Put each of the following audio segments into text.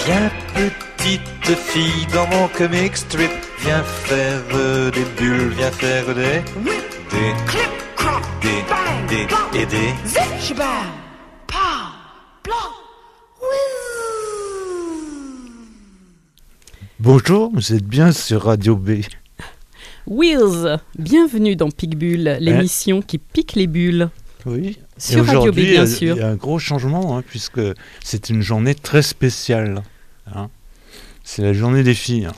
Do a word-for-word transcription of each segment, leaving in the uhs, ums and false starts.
Viens petite fille dans mon comic strip, viens faire euh, des bulles, viens faire des... Des... Des... Des... Et des... Bonjour, vous êtes bien sur Radio B. Wheels, bienvenue dans Pique Bulle, l'émission qui pique les bulles. Oui, sur et Radio B, bien il sûr. Il y a un gros changement, hein, puisque c'est une journée très spéciale. Hein. C'est la journée des filles.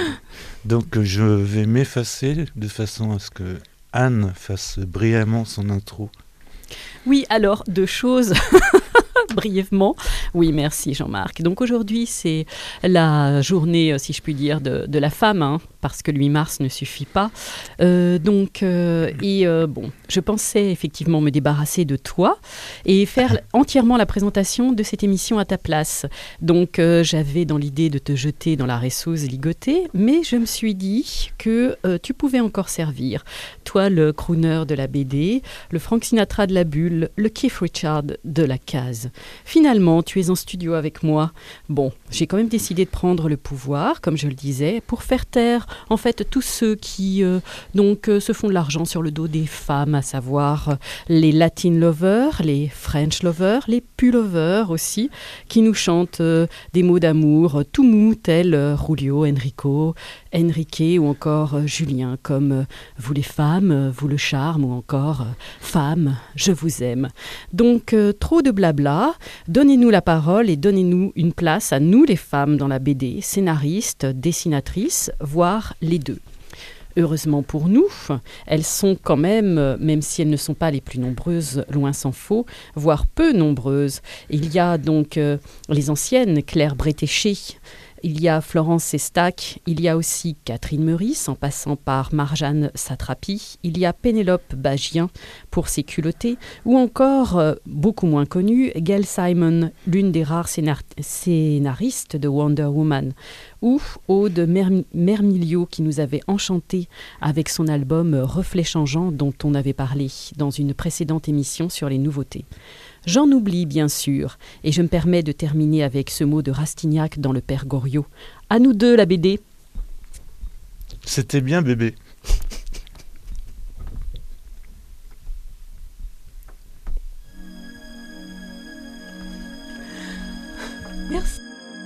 Donc je vais m'effacer de façon à ce que Anne fasse brillamment son intro. Oui, alors, deux choses, brièvement. Oui, merci Jean-Marc. Donc aujourd'hui, c'est la journée, si je puis dire, de, de la femme, hein, parce que le huit mars ne suffit pas. Euh, donc, euh, et euh, bon, je pensais effectivement me débarrasser de toi et faire entièrement la présentation de cette émission à ta place. Donc, euh, j'avais dans l'idée de te jeter dans la ressouse ligotée, mais je me suis dit que euh, tu pouvais encore servir. Toi, le crooner de la B D, le Frank Sinatra de la bulle, le Keith Richards de la case. Finalement, tu es en studio avec moi. Bon, j'ai quand même décidé de prendre le pouvoir, comme je le disais, pour faire taire en fait tous ceux qui euh, donc euh, se font de l'argent sur le dos des femmes, à savoir euh, les Latin lovers, les French lovers, les pullovers aussi, qui nous chantent euh, des mots d'amour euh, tout mou, tels euh, Julio, Enrico, Enrique ou encore euh, Julien, comme euh, vous les femmes, euh, vous le charme, ou encore euh, femmes, je vous aime. Donc euh, trop de blabla, donnez-nous la parole et donnez-nous une place à nous les femmes dans la B D, scénaristes, dessinatrices, voire les deux. Heureusement pour nous, elles sont quand même, même si elles ne sont pas les plus nombreuses, loin s'en faut, voire peu nombreuses. Il y a donc euh, les anciennes, Claire Bretéché, il y a Florence Sestac, il y a aussi Catherine Meurice, en passant par Marjane Satrapi, il y a Pénélope Bagien pour ses culottés, ou encore, euh, beaucoup moins connue, Gail Simon, l'une des rares scénar- scénaristes de Wonder Woman, ou Aude Mer- Mermilio qui nous avait enchantés avec son album Reflets changeants dont on avait parlé dans une précédente émission sur les nouveautés. J'en oublie bien sûr, et je me permets de terminer avec ce mot de Rastignac dans Le Père Goriot. À nous deux la B D. C'était bien bébé. Merci.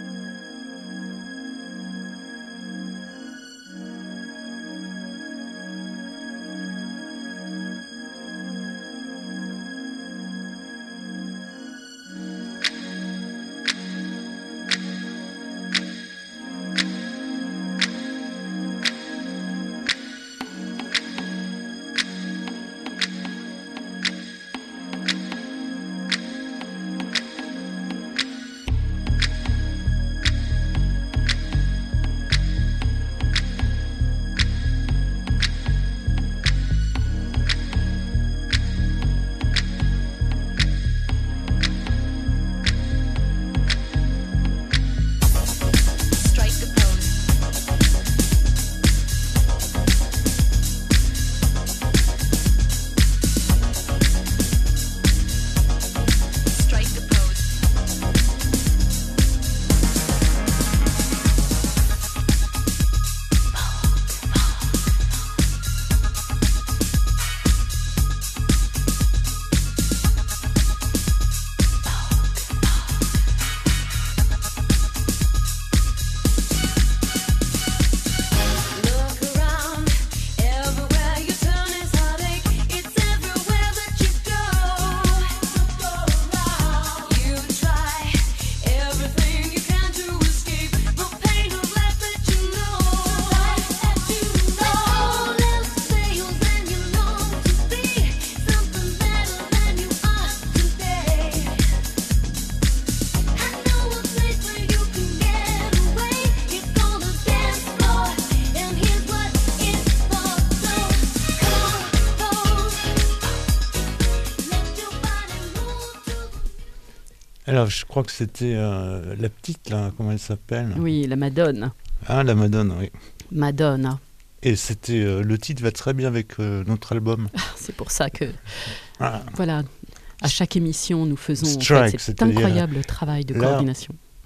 Alors, je crois que c'était euh, la petite, là, comment elle s'appelle ? Oui, la Madone. Ah, la Madone, oui. Madonna. Et c'était euh, le titre va très bien avec euh, notre album. C'est pour ça que, Ah. voilà, à chaque émission, nous faisons en Strike, fait, cet c'est-à-dire incroyable travail de là, coordination.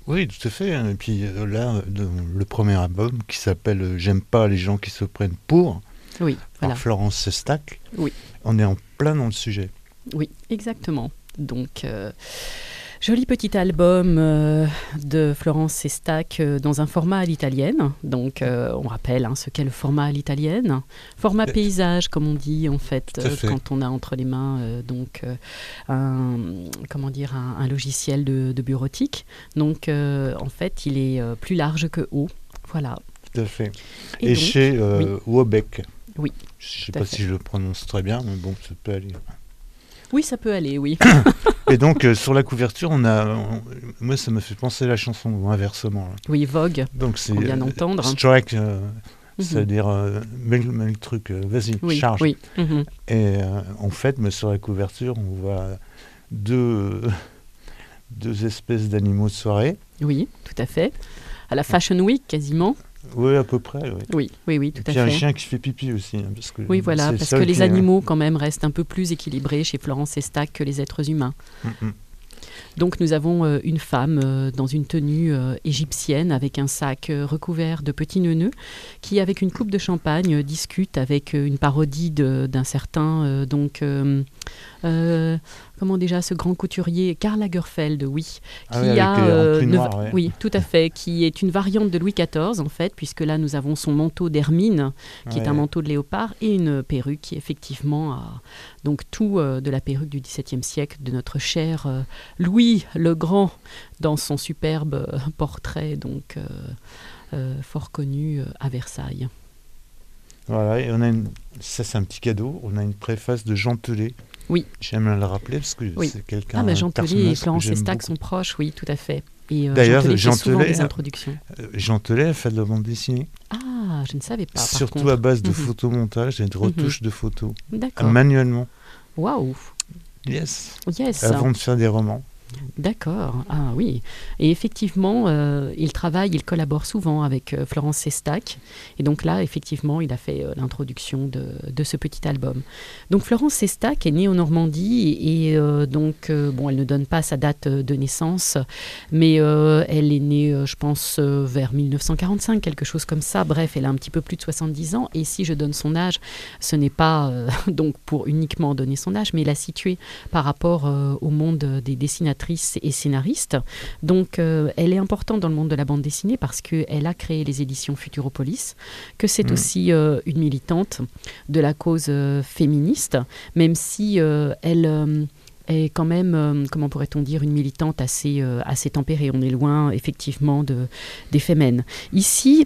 Oui, tout à fait. Et puis euh, là, de- le premier album qui s'appelle euh, J'aime pas les gens qui se prennent pour, Oui, voilà. par Florence Sestac, Oui. on est en plein dans le sujet. Oui, exactement. Donc, euh, joli petit album euh, de Florence Sestac euh, dans un format à l'italienne. Donc, euh, on rappelle hein, ce qu'est le format à l'italienne. Format Euh, paysage, comme on dit, en fait, Tout à euh, fait. quand on a entre les mains euh, donc, euh, un, comment dire, un, un logiciel de, de bureautique. Donc, euh, en fait, il est euh, plus large que haut. Voilà. Tout à fait. Et, Et, donc, chez euh, Wobeck. Oui, Je ne sais tout à pas fait. si je le prononce très bien, mais bon, ça peut aller. oui, ça peut aller, oui. Et donc, euh, sur la couverture, on a. on- moi, ça me fait penser à la chanson inversement. Là. Oui, Vogue. Donc, c'est. On vient euh, d'entendre. Strike, euh, Mhm. c'est-à-dire. euh, mets, le- mets le truc, euh, vas-y, Oui, charge. oui. Mhm. Et euh, en fait, mais sur la couverture, on voit deux, deux espèces d'animaux de soirée. Oui, tout à fait. À la Fashion Week, quasiment. Oui, à peu près. Oui. Oui, oui, oui, tout Et à puis un fait. chien qui fait pipi aussi. hein, parce que Oui, voilà, c'est le parce que seul les qui est- animaux, quand même, restent un peu plus équilibrés chez Florence Sestac que les êtres humains. Mm, mm. Donc, nous avons euh, une femme euh, dans une tenue euh, égyptienne avec un sac euh, recouvert de petits neuneux qui, avec une coupe de champagne, euh, discute avec euh, une parodie de- d'un certain, euh, donc, euh, euh, comment déjà, ce grand couturier, Karl Lagerfeld, oui, qui Ah oui, avec a, les euh, remplis ne- noirs, ouais. oui, tout à fait, qui est une variante de Louis quatorze, en fait, puisque là, nous avons son manteau d'hermine, qui est Ouais. un manteau de léopard, et une perruque qui, effectivement, a donc tout euh, de la perruque du XVIIe siècle de notre cher euh, Louis le Grand, dans son superbe euh, portrait, donc euh, euh, fort connu euh, à Versailles. Voilà, et on a une... ça c'est un petit cadeau. On a une préface de Jean Telet. Oui. J'aime le rappeler parce que Oui. c'est quelqu'un. Ah, ben un Jean Telet et personnage que Florence j'aime Sestac beaucoup. sont proches, oui, tout à fait. Et euh, D'ailleurs, Jean Telet Jean fait souvent Telet, des euh, introductions. Euh, Jean Telet a fait de la bande dessinée, Ah, je ne savais pas. par surtout contre. à base de Mhm. photomontage et de retouches de photos, D'accord. manuellement. Waouh. Yes. Yes. Avant de faire des romans. D'accord, ah oui. Et effectivement, euh, il travaille, il collabore souvent avec euh, Florence Sestac. Et donc là, effectivement, il a fait euh, l'introduction de, de ce petit album. Donc Florence Sestac est née en Normandie et, et, euh, donc, euh, bon, elle ne donne pas sa date euh, de naissance, mais euh, elle est née, euh, je pense, euh, vers mille neuf cent quarante-cinq, quelque chose comme ça. Bref, elle a un petit peu plus de soixante-dix ans. Et si je donne son âge, ce n'est pas euh, donc pour uniquement donner son âge, mais la situer par rapport euh, au monde des dessinatrices et scénariste. Donc, euh, elle est importante dans le monde de la bande dessinée parce qu'elle a créé les éditions Futuropolis, que c'est Mmh. aussi euh, une militante de la cause euh, féministe, même si euh, elle... euh, est quand même, euh, comment pourrait-on dire, une militante assez, euh, assez tempérée. On est loin, effectivement, de, des Femmes. Ici,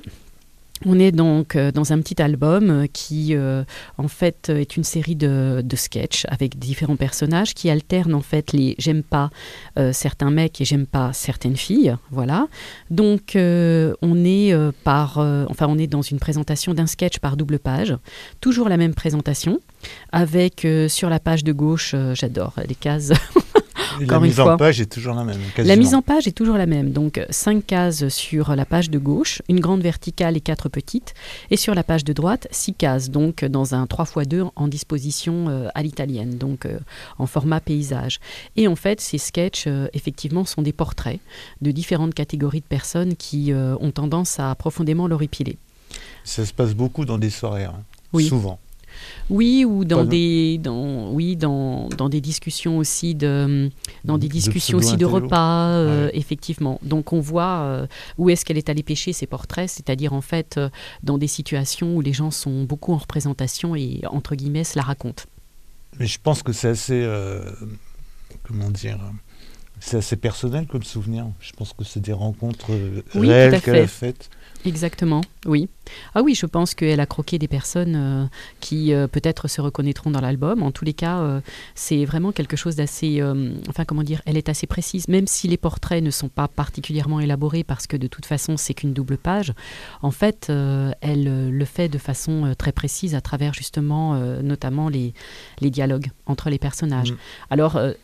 on est donc euh, dans un petit album euh, qui, euh, en fait, euh, est une série de, de sketchs avec différents personnages qui alternent, en fait, les « j'aime pas euh, certains mecs » et « j'aime pas certaines filles ». Voilà. Donc, euh, on est euh, par... euh, enfin, on est dans une présentation d'un sketch par double page. Toujours la même présentation, avec, euh, sur la page de gauche, euh, j'adore les cases... Et Encore la une mise en fois. page est toujours la même. La quasiment. mise en page est toujours la même, donc cinq cases sur la page de gauche, une grande verticale et quatre petites, et sur la page de droite, six cases, donc dans un trois fois deux en disposition euh, à l'italienne, donc euh, en format paysage. Et en fait, ces sketchs, euh, effectivement, sont des portraits de différentes catégories de personnes qui euh, ont tendance à profondément l'horripiler. Ça se passe beaucoup dans des soirées, hein. Oui. Souvent. Oui, ou dans Pardon. des, dans, oui, dans, dans des discussions aussi de, dans des De discussions aussi de pseudo-intello. repas, euh, Ouais. effectivement. Donc on voit euh, où est-ce qu'elle est allée pêcher ses portraits, c'est-à-dire en fait euh, dans des situations où les gens sont beaucoup en représentation et entre guillemets se la racontent. Mais je pense que c'est assez, euh, comment dire, c'est assez personnel comme souvenir. Je pense que c'est des rencontres euh, Oui, tout à réelles qu'elle a fait. faites. Exactement, oui. Ah oui, je pense qu'elle a croqué des personnes euh, qui euh, peut-être se reconnaîtront dans l'album. En tous les cas, euh, c'est vraiment quelque chose d'assez... euh, enfin, comment dire, elle est assez précise. Même si les portraits ne sont pas particulièrement élaborés parce que de toute façon, c'est qu'une double page, en fait, euh, elle euh, le fait de façon euh, très précise à travers justement, euh, notamment les, les dialogues entre les personnages. Mm. Alors... euh,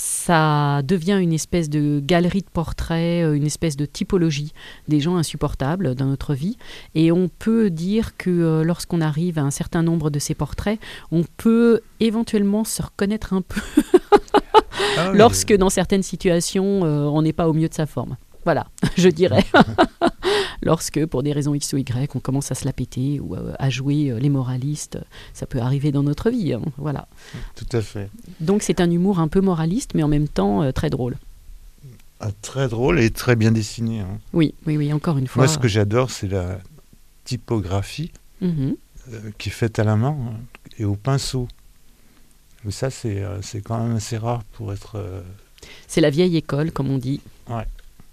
ça devient une espèce de galerie de portraits, une espèce de typologie des gens insupportables dans notre vie. Et on peut dire que euh, lorsqu'on arrive à un certain nombre de ces portraits, on peut éventuellement se reconnaître un peu Ah oui, lorsque dans certaines situations, euh, on n'est pas au mieux de sa forme. Voilà, je dirais. Lorsque, pour des raisons X ou Y, on commence à se la péter ou à, à jouer euh, les moralistes, ça peut arriver dans notre vie. Hein, voilà. Tout à fait. Donc c'est un humour un peu moraliste, mais en même temps euh, très drôle. Ah, très drôle et très bien dessiné. Hein. Oui, oui, oui, encore une fois. Moi, ce que j'adore, c'est la typographie Mhm. euh, qui est faite à la main hein, et au pinceau. Mais ça, c'est, euh, c'est quand même assez rare pour être... euh, C'est la vieille école, comme on dit. Ouais.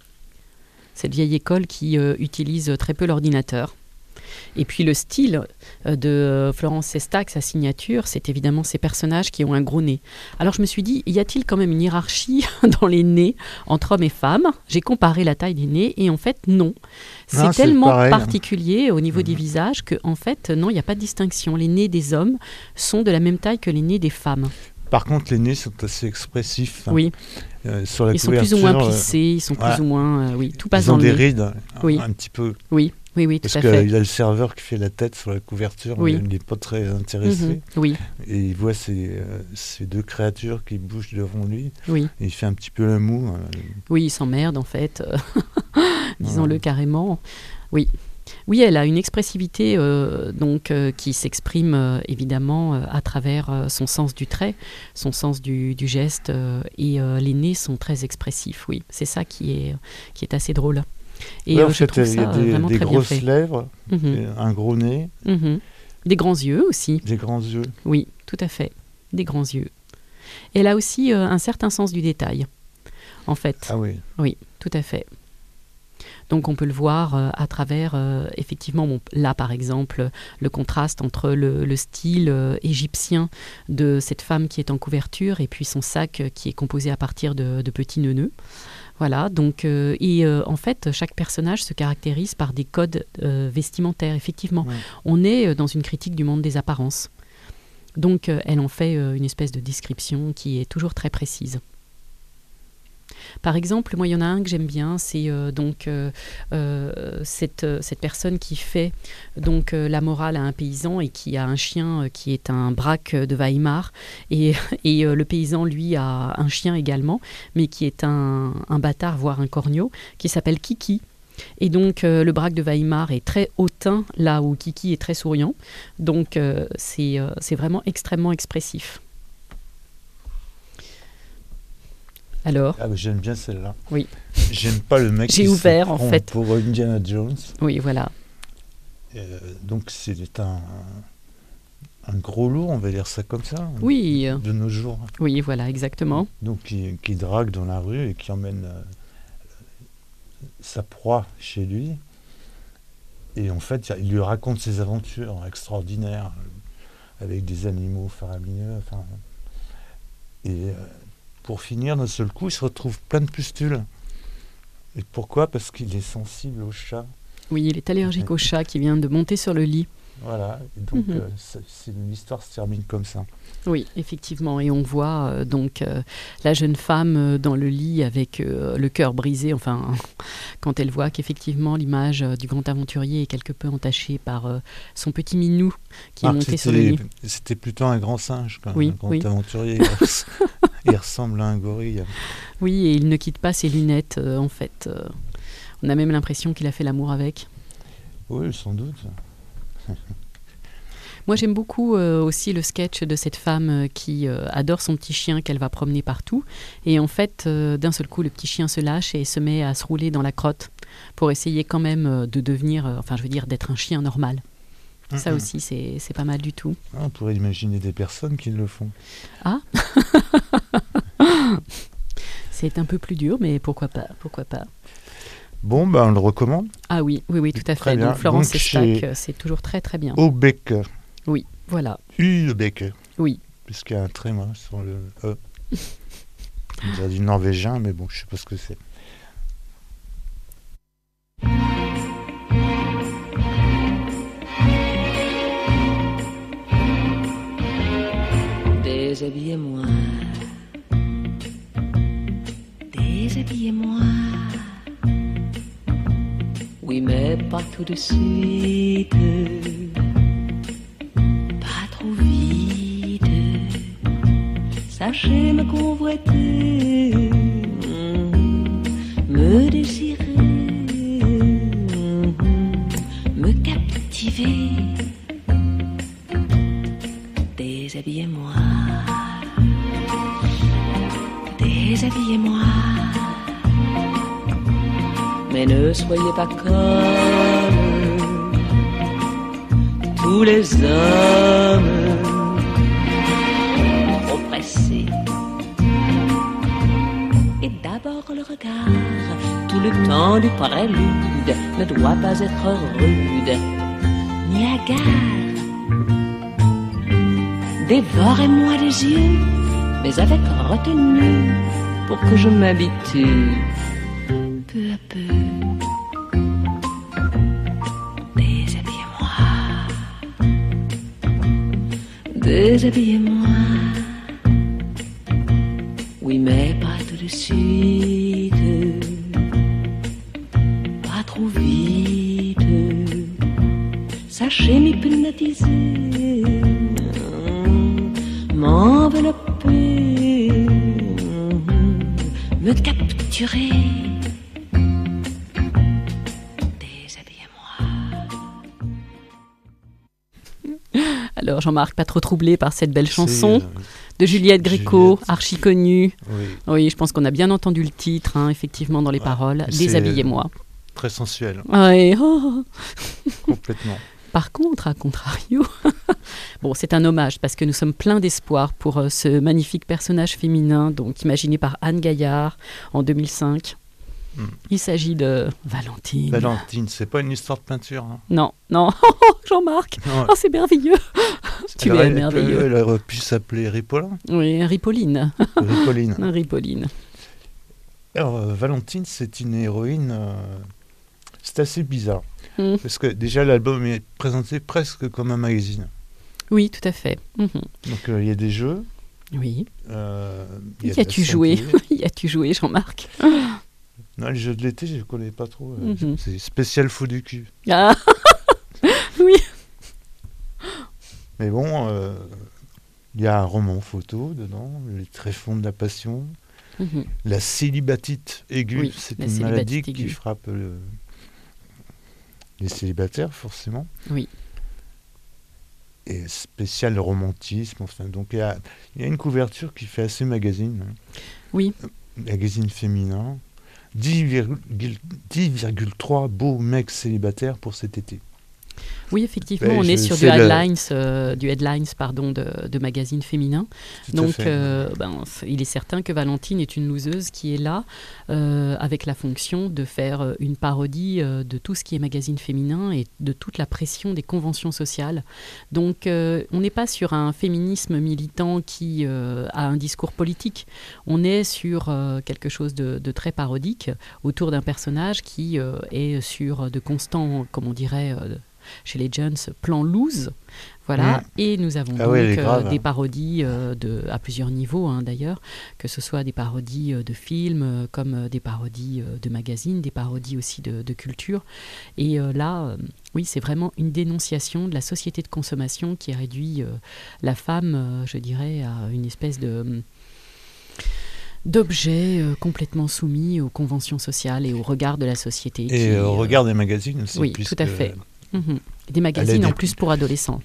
Cette vieille école qui euh, utilise très peu l'ordinateur. Et puis le style euh, de euh, Florence Sestac, sa signature, c'est évidemment ces personnages qui ont un gros nez. Alors je me suis dit, y a-t-il quand même une hiérarchie dans les nez entre hommes et femmes ? J'ai comparé la taille des nez et en fait non. C'est Non, c'est tellement pareil, hein. particulier au niveau Mhm. des visages que en fait non, il n'y a pas de distinction. Les nez des hommes sont de la même taille que les nez des femmes. Par contre, les nez sont assez expressifs. hein. Oui, Euh, sur la ils sont plus ou moins couverture, euh, plissés, ils sont voilà. plus ou moins... euh, oui, tout passe Ils ont dans le des nez. rides un, Oui. un petit peu. Oui, oui, oui, tout Parce à fait. qu'il y a le serveur qui fait la tête sur la couverture, Oui. mais il n'est pas très intéressé. Mhm. Oui, Et il voit ces, euh, ces deux créatures qui bougent devant lui. oui. Et il fait un petit peu la moue. euh, Oui, il s'emmerde en fait, euh, disons-le Ouais. carrément. Oui. Oui, elle a une expressivité euh, donc, euh, qui s'exprime euh, évidemment euh, à travers euh, son sens du trait, son sens du, du geste, euh, et euh, les nez sont très expressifs, oui. C'est ça qui est, qui est assez drôle. Et Ouais, euh, en je fait, trouve il y a ça euh, des, vraiment des très bien grosses fait. lèvres, Mhm, et un gros nez, mhm. Des grands yeux aussi, des grands yeux. oui, tout à fait, des grands yeux. Et elle a aussi euh, un certain sens du détail, en fait. Ah oui. Oui, tout à fait. Donc on peut le voir euh, à travers, euh, effectivement, bon, là par exemple, le contraste entre le, le style euh, égyptien de cette femme qui est en couverture et puis son sac euh, qui est composé à partir de, de petits nœuds. Voilà, donc, euh, et euh, en fait, chaque personnage se caractérise par des codes euh, vestimentaires, effectivement. Ouais. On est euh, dans une critique du monde des apparences. Donc euh, elle en fait euh, une espèce de description qui est toujours très précise. Par exemple, moi, il y en a un que j'aime bien, c'est euh, donc euh, euh, cette, euh, cette personne qui fait donc euh, la morale à un paysan et qui a un chien euh, qui est un braque de Weimar, et, et euh, le paysan, lui, a un chien également, mais qui est un, un bâtard, voire un corneau, qui s'appelle Kiki. Et donc, euh, le braque de Weimar est très hautain, là où Kiki est très souriant. Donc, euh, c'est, euh, c'est vraiment extrêmement expressif. Alors, Ah, mais j'aime bien celle-là. Oui. J'aime pas le mec J'ai qui ouvert, se en prend fait. pour Indiana Jones. oui, voilà. Euh, donc c'est un, un gros lourd, on va dire ça comme ça, Oui, euh, de nos jours. oui, voilà, exactement. Donc qui, qui drague dans la rue et qui emmène euh, sa proie chez lui. Et en fait, il lui raconte ses aventures extraordinaires euh, avec des animaux faramineux. Enfin, et euh, pour finir, d'un seul coup, il se retrouve plein de pustules. Et pourquoi ? Parce qu'il est sensible au chat. Oui, il est allergique au chat qui vient de monter sur le lit. Voilà, et donc Mhm. euh, c'est, c'est, l'histoire se termine comme ça. Oui, effectivement. Et on voit euh, donc euh, la jeune femme euh, dans le lit avec euh, le cœur brisé. Enfin, quand elle voit qu'effectivement l'image euh, du grand aventurier est quelque peu entachée par euh, son petit minou qui Ah, est monté c'était, sur le lit. c'était plutôt un grand singe, quand même, Oui, un grand oui. aventurier. Il, res- il ressemble à un gorille. Oui, et il ne quitte pas ses lunettes, euh, en fait. Euh, on a même l'impression qu'il a fait l'amour avec. Oui, sans doute. Moi, j'aime beaucoup euh, aussi le sketch de cette femme euh, qui euh, adore son petit chien qu'elle va promener partout. Et en fait, euh, d'un seul coup, le petit chien se lâche et se met à se rouler dans la crotte pour essayer quand même euh, de devenir, euh, enfin, je veux dire, d'être un chien normal. Ça Mhm. aussi, c'est, c'est pas mal du tout. Ah, on pourrait imaginer des personnes qui le font. C'est un peu plus dur, mais pourquoi pas, pourquoi pas. Bon, ben, on le recommande. Ah oui, oui, oui, tout à Très fait. bien. Donc, Florence Donc, Sestac, chez- euh, c'est toujours très, très bien. Au bec. Oui, voilà. U bec. Oui. Puisqu'il y a un tréma sur le E. On dirait du norvégien, mais bon, je sais pas ce que c'est. Déshabillez-moi, déshabillez-moi. Oui, mais pas tout de suite, pas trop vite. Sachez me convoiter, mm, me désirer. déshabillez-moi. Mais ne soyez pas comme tous les hommes, trop pressés. Et d'abord le regard, tout le temps du prélude, ne doit pas être rude ni hagard. Dévorez-moi les yeux, mais avec retenue, pour que je m'habitue peu à peu. Déshabillez-moi, déshabillez-moi. Oui, mais pas tout de suite, pas trop vite. Sachez m'hypnotiser, m'envelopper, me capturer. Alors Jean-Marc, pas trop troublé par cette belle chanson C'est, euh, de Juliette Gréco, Juliette. archi connue. Oui, Oui, je pense qu'on a bien entendu le titre, hein, effectivement, dans les Ouais, paroles. c'est- Déshabillez-moi. très sensuel, Ouais, oh. complètement. Par contre, à contrario, bon, c'est un hommage parce que nous sommes pleins d'espoir pour euh, ce magnifique personnage féminin, donc imaginé par Anne Gaillard en deux mille cinq. Mm. Il s'agit de Valentine. Valentine, c'est pas une histoire de peinture. Hein. Non, non, Jean-Marc, Non, oh, c'est merveilleux. Tu elle es aurait- merveilleux. Elle aurait pu s'appeler Ripollin, Oui, Ripolline. Ripolline. Ripolline. Alors, euh, Valentine, c'est une héroïne. euh, c'est assez bizarre. Mm. Parce que déjà, l'album est présenté presque comme un magazine. Oui, tout à fait. Mhm. Donc, euh, il y a des jeux. Oui. euh, il Y a de la as-tu joué synthé. Y as-tu joué, Jean-Marc? Non, les jeux de l'été, je ne connais pas trop. euh, Mhm. C'est spécial fou du cul. Ah oui. Mais bon, euh, il y a un roman photo dedans, Les tréfonds de la passion. Mhm. La célibatite aiguë, Oui, c'est la une maladie célibatite qui aiguë. frappe le- les célibataires, forcément. Oui. Et spécial romantisme, enfin. Donc il y a, il y a une couverture qui fait assez magazine. hein. Oui. Magazine féminin. dix virgule trois beaux mecs célibataires pour cet été. Oui, effectivement, Ben, on est je- sur du c'est le- headlines, euh, du headlines pardon, de, de magazines féminins. Tout à Donc, fait. euh, ben, c- il est certain que Valentine est une loseuse qui est là euh, avec la fonction de faire euh, une parodie euh, de tout ce qui est magazine féminin et de toute la pression des conventions sociales. Donc, euh, on n'est pas sur un féminisme militant qui euh, a un discours politique. On est sur euh, quelque chose de, de très parodique autour d'un personnage qui euh, est sur de constants, comme on dirait, euh, chez les jeunes, plan loose. Voilà. Mm. Et nous avons Ah donc ouais, elle est euh, grave, des hein. parodies euh, de, à plusieurs niveaux, hein, d'ailleurs, que ce soit des parodies euh, de films, euh, comme euh, des parodies euh, de magazines, des parodies aussi de, de culture. Et euh, là, euh, oui, c'est vraiment une dénonciation de la société de consommation qui réduit euh, la femme, euh, je dirais, à une espèce de d'objets euh, complètement soumis aux conventions sociales et au regard de la société. qui, Et au euh, regard des magazines aussi. oui, puisque tout à fait. Mhm. Des magazines des- en plus pour adolescents.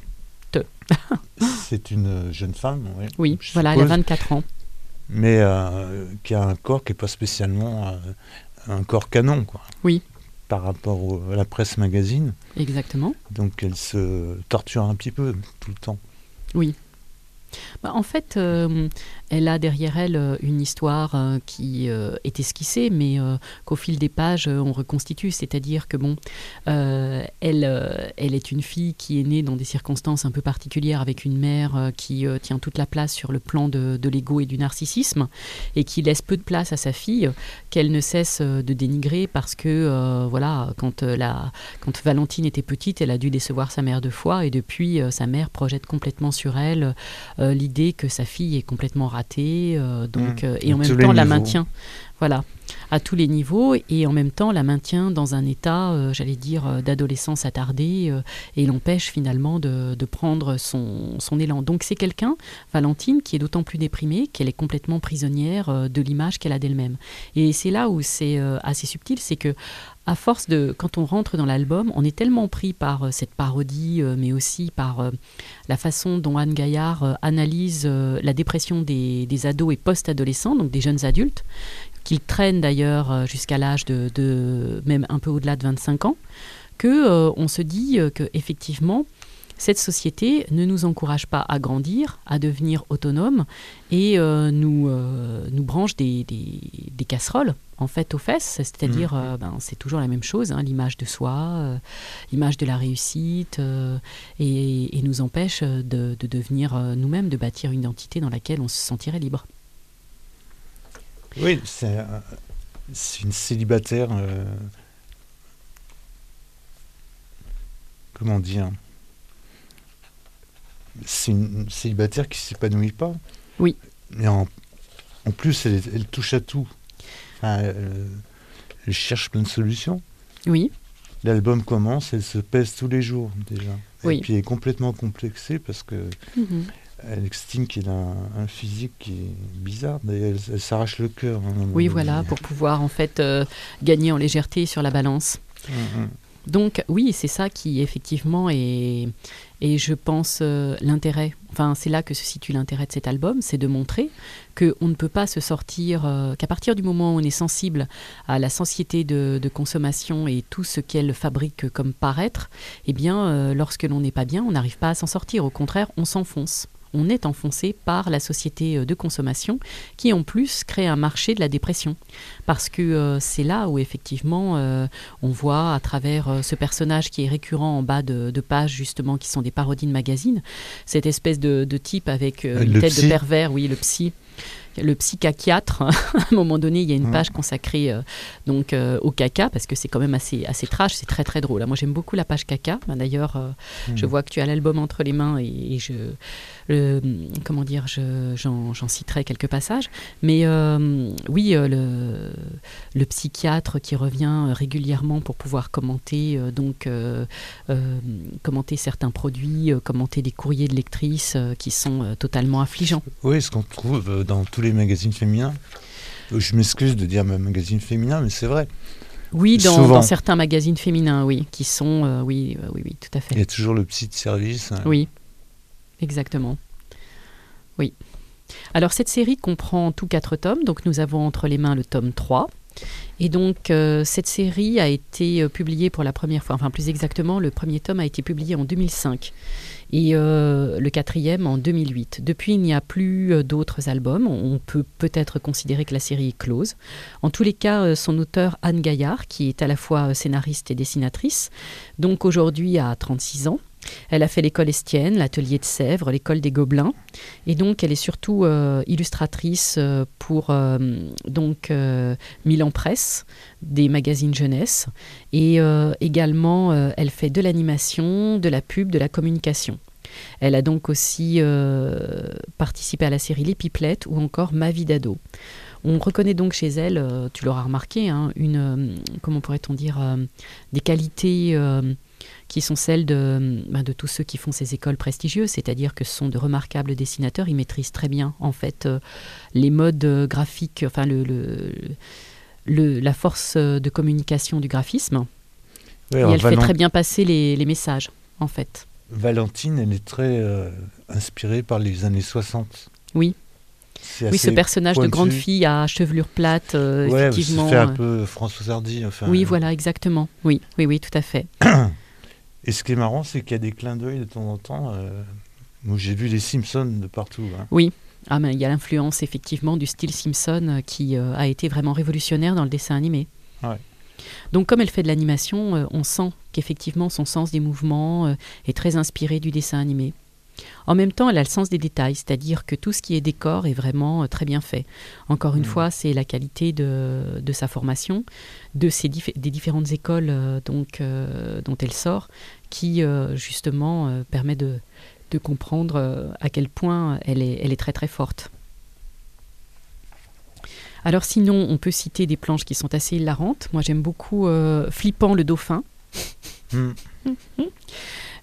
C'est une jeune femme, ouais, Oui, je voilà, elle a suppose, vingt-quatre ans. mais euh, qui a un corps qui n'est pas spécialement euh, un corps canon, quoi. Oui. Par rapport au- à la presse magazine. Exactement. Donc elle se torture un petit peu tout le temps. Oui. Bah, en fait, euh, elle a derrière elle euh, une histoire euh, qui euh, est esquissée, mais euh, qu'au fil des pages, euh, on reconstitue. C'est-à-dire que, bon, euh, elle, euh, elle est une fille qui est née dans des circonstances un peu particulières, avec une mère euh, qui euh, tient toute la place sur le plan de, de l'ego et du narcissisme, et qui laisse peu de place à sa fille, qu'elle ne cesse euh, de dénigrer parce que, euh, voilà, quand, euh, la, quand Valentine était petite, elle a dû décevoir sa mère deux fois, et depuis, euh, sa mère projette complètement sur elle euh, l'idée que sa fille est complètement ratée, euh, donc, Mmh. euh, et en À même tous les temps la niveaux. maintient, voilà, à tous les niveaux, et en même temps la maintient dans un état, euh, j'allais dire, euh, d'adolescence attardée, euh, et l'empêche finalement de, de prendre son, son élan. Donc c'est quelqu'un, Valentine, qui est d'autant plus déprimée qu'elle est complètement prisonnière euh, de l'image qu'elle a d'elle-même. Et c'est là où c'est euh, assez subtil, c'est que à force de, quand on rentre dans l'album, on est tellement pris par euh, cette parodie, euh, mais aussi par euh, la façon dont Anne Gaillard euh, analyse euh, la dépression des, des ados et post-adolescents, donc des jeunes adultes, qu'il traîne d'ailleurs euh, jusqu'à l'âge de, de même un peu au-delà de vingt-cinq ans, que euh, on se dit euh, que effectivement cette société ne nous encourage pas à grandir, à devenir autonome et euh, nous, euh, nous branche des, des, des casseroles en fait aux fesses, c'est-à-dire mmh. euh, ben, c'est toujours la même chose, hein, l'image de soi, euh, l'image de la réussite euh, et, et nous empêche de, de devenir euh, nous-mêmes, de bâtir une identité dans laquelle on se sentirait libre. Oui, c'est, euh, c'est une célibataire, euh, comment dire, c'est une célibataire qui ne s'épanouit pas. Oui. Mais en, en plus, elle, elle touche à tout. Enfin, elle, elle cherche plein de solutions. Oui. L'album commence, elle se pèse tous les jours déjà. Oui. Et puis elle est complètement complexée parce que mm-hmm. elle estime qu'elle a un, un physique qui est bizarre. D'ailleurs, elle, elle s'arrache le cœur. Hein, oui, voilà, pour pouvoir en fait euh, gagner en légèreté sur la balance. Mm-hmm. Donc oui, c'est ça qui effectivement est, et je pense euh, l'intérêt, enfin c'est là que se situe l'intérêt de cet album, c'est de montrer qu'on ne peut pas se sortir, euh, qu'à partir du moment où on est sensible à la société de, de consommation et tout ce qu'elle fabrique comme paraître, eh bien euh, lorsque l'on n'est pas bien, on n'arrive pas à s'en sortir, au contraire on s'enfonce. On est enfoncé par la société de consommation qui en plus crée un marché de la dépression. Parce que euh, c'est là où effectivement euh, on voit à travers euh, ce personnage qui est récurrent en bas de, de pages justement qui sont des parodies de magazines, cette espèce de, de type avec euh, une tête psy. de pervers, oui le psy. Le psychiatre, à un moment donné, il y a une page consacrée euh, donc, euh, au caca, parce que c'est quand même assez, assez trash, c'est très très drôle. Moi j'aime beaucoup la page caca. Ben, d'ailleurs, euh, mmh. je vois que tu as l'album entre les mains et, et je, le, comment dire, je, j'en, j'en citerai quelques passages. Mais euh, oui, euh, le, le psychiatre qui revient régulièrement pour pouvoir commenter, euh, donc, euh, euh, commenter certains produits, euh, commenter des courriers de lectrices euh, qui sont euh, totalement affligeants. Oui, ce qu'on trouve dans tous les magazines féminins. Je m'excuse de dire magazine féminin, mais c'est vrai. Oui, dans, dans certains magazines féminins, oui, qui sont, euh, oui, euh, oui, oui, tout à fait. Il y a toujours le petit service. Hein. Oui, exactement. Oui. Alors cette série comprend tous quatre tomes, donc nous avons entre les mains le tome trois. Et donc euh, cette série a été euh, publiée pour la première fois, enfin plus exactement, le premier tome a été publié en deux mille cinq. Et euh, le quatrième en deux mille huit. Depuis, il n'y a plus euh, d'autres albums. On peut peut-être considérer que la série est close. En tous les cas, euh, son auteur Anne Gaillard, qui est à la fois scénariste et dessinatrice, donc aujourd'hui a trente-six ans. Elle a fait l'école Estienne, l'atelier de Sèvres, l'école des Gobelins. Et donc, elle est surtout euh, illustratrice euh, pour euh, donc, euh, Milan Presse, des magazines jeunesse. Et euh, également, euh, elle fait de l'animation, de la pub, de la communication. Elle a donc aussi euh, participé à la série Les Pipelettes ou encore Ma vie d'ado. On reconnaît donc chez elle, euh, tu l'auras remarqué, hein, une, euh, comment pourrait-on dire, euh, des qualités euh, qui sont celles de, ben, de tous ceux qui font ces écoles prestigieuses, c'est-à-dire que ce sont de remarquables dessinateurs, ils maîtrisent très bien en fait euh, les modes graphiques, enfin le, le, le, la force de communication du graphisme, oui, et elle Valent... fait très bien passer les, les messages en fait. Valentine, elle est très euh, inspirée par les années soixante. Oui. Oui, ce personnage pointu. De grande fille à chevelure plate, euh, ouais, effectivement. Ça fait un peu Françoise Hardy. Enfin, oui, euh... voilà, exactement. Oui, oui, oui, tout à fait. Et ce qui est marrant, c'est qu'il y a des clins d'œil de temps en temps. Euh, moi, j'ai vu les Simpsons de partout. Hein. Oui, ah, mais il y a l'influence effectivement du style Simpson qui euh, a été vraiment révolutionnaire dans le dessin animé. Ouais. Donc, comme elle fait de l'animation, euh, on sent qu'effectivement son sens des mouvements euh, est très inspiré du dessin animé. En même temps, elle a le sens des détails, c'est-à-dire que tout ce qui est décor est vraiment euh, très bien fait. Encore une mmh. fois, c'est la qualité de, de sa formation, de ses dif- des différentes écoles euh, donc, euh, dont elle sort, qui euh, justement euh, permet de, de comprendre euh, à quel point elle est, elle est très très forte. Alors sinon, on peut citer des planches qui sont assez hilarantes. Moi, j'aime beaucoup euh, Flippant le dauphin. Mmh.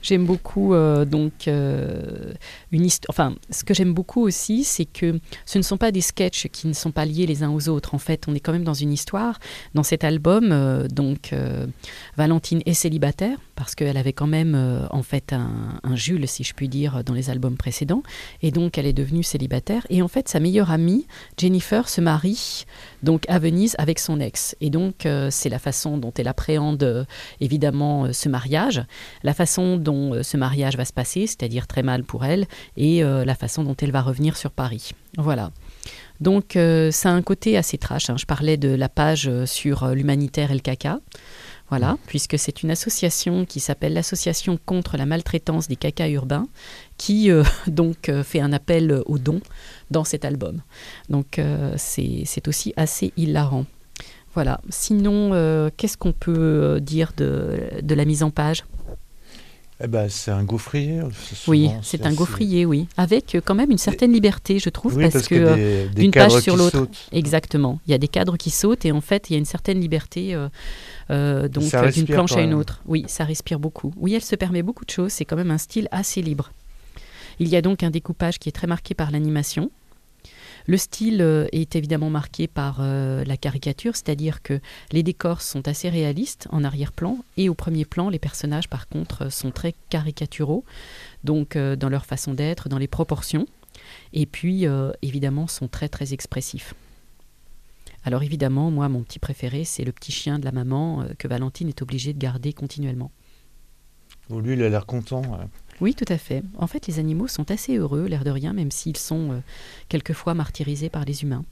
J'aime beaucoup euh, donc euh, une histoire. Enfin, ce que j'aime beaucoup aussi, c'est que ce ne sont pas des sketchs qui ne sont pas liés les uns aux autres. En fait, on est quand même dans une histoire. Dans cet album, euh, donc euh, Valentine est célibataire parce qu'elle avait quand même euh, en fait un, un Jules, si je puis dire, dans les albums précédents, et donc elle est devenue célibataire. Et en fait, sa meilleure amie Jennifer se marie donc à Venise avec son ex. Et donc euh, c'est la façon dont elle appréhende euh, évidemment euh, ce mariage, la façon dont euh, ce mariage va se passer, c'est-à-dire très mal pour elle, et euh, la façon dont elle va revenir sur Paris. Voilà. Donc euh, ça a un côté assez trash, hein. Je parlais de la page euh, sur euh, l'humanitaire et le caca. Voilà, puisque c'est une association qui s'appelle l'Association contre la maltraitance des cacas urbains, qui euh, donc euh, fait un appel aux dons dans cet album. Donc euh, c'est, c'est aussi assez hilarant. Voilà. Sinon, euh, qu'est-ce qu'on peut dire de, de la mise en page ? Eh ben, c'est un gaufrier. C'est Oui, souvent, c'est c'est un assez- gaufrier, oui, avec euh, quand même une certaine liberté, je trouve, Oui, parce, parce que qu'il y a euh, des, des d'une page cadres sur qui l'autre. sautent. Exactement. Il y a des cadres qui sautent et en fait, il y a une certaine liberté euh, euh, donc, Ça euh, d'une respire planche quand à une même. autre. Oui, ça respire beaucoup. Oui, elle se permet beaucoup de choses. C'est quand même un style assez libre. Il y a donc un découpage qui est très marqué par l'animation. Le style euh, est évidemment marqué par euh, la caricature, c'est-à-dire que les décors sont assez réalistes en arrière-plan et au premier plan, les personnages par contre sont très caricaturaux, donc euh, dans leur façon d'être, dans les proportions, et puis euh, évidemment sont très très expressifs. Alors évidemment, moi mon petit préféré c'est le petit chien de la maman euh, que Valentine est obligée de garder continuellement. Oh, lui, il a l'air content. ouais. Oui, tout à fait. En fait, les animaux sont assez heureux, l'air de rien, même s'ils sont euh, quelquefois martyrisés par les humains.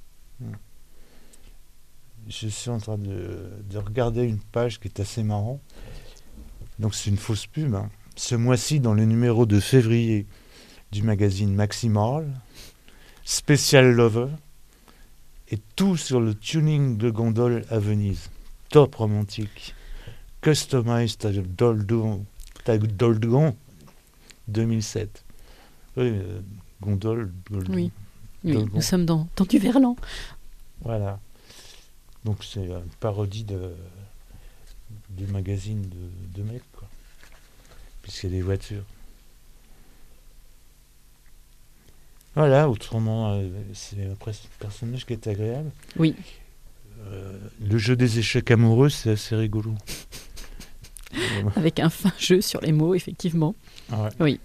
Je suis en train de, de regarder une page qui est assez marrant. Donc c'est une fausse pub. hein. Ce mois-ci, dans le numéro de février du magazine Maximal, Special Lover, et tout sur le tuning de gondole à Venise. Top romantique. Customized à Doldogon, Doldogon deux mille sept. Oui, euh, gondole, Doldogon. Oui, oui. Dolgon. Nous sommes dans, dans du verlan. Voilà. Donc c'est une parodie de, du magazine de, de mecs, quoi. Puisqu'il y a des voitures. Voilà, autrement, euh, c'est un pres- personnage qui est agréable. Oui. Euh, le jeu des échecs amoureux, c'est assez rigolo. Euh, Avec un fin jeu sur les mots, effectivement. ouais. Oui.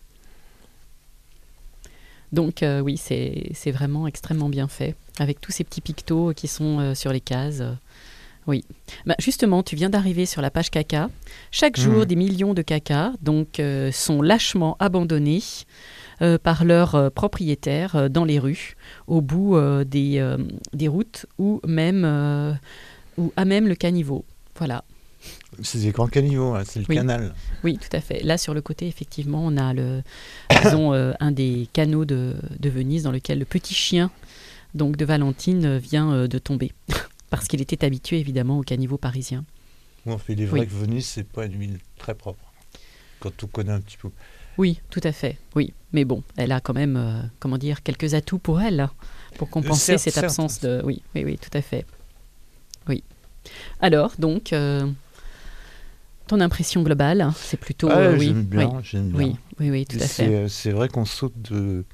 Donc euh, oui, c'est, c'est vraiment extrêmement bien fait, avec tous ces petits pictos qui sont euh, sur les cases. euh, oui. Bah, justement, tu viens d'arriver sur la page caca. Chaque jour, Mhm. des millions de cacas donc, euh, sont lâchement abandonnés euh, par leurs euh, propriétaires euh, dans les rues, au bout euh, des, euh, des routes ou même euh, ou à même le caniveau. Voilà. C'est des grands caniveaux, hein, c'est le Oui. canal. Oui, tout à fait. Là, sur le côté, effectivement, on a le, disons, euh, un des canaux de, de Venise dans lequel le petit chien donc, de Valentine euh, vient euh, de tomber. Parce qu'il était habitué, évidemment, au caniveau parisien. Bon, il est vrai Oui. que Venise, c'est pas une ville très propre. Quand on connaît un petit peu. Oui, tout à fait. Oui, mais bon, elle a quand même, euh, comment dire, quelques atouts pour elle, hein, pour compenser certes, cette certes. absence de... Oui, oui, oui, tout à fait. Oui. Alors, donc, euh, ton impression globale, hein, c'est plutôt... Ah, euh, oui, j'aime bien, oui, j'aime bien. oui, oui, oui, tout à c'est, fait. euh, c'est vrai qu'on saute de...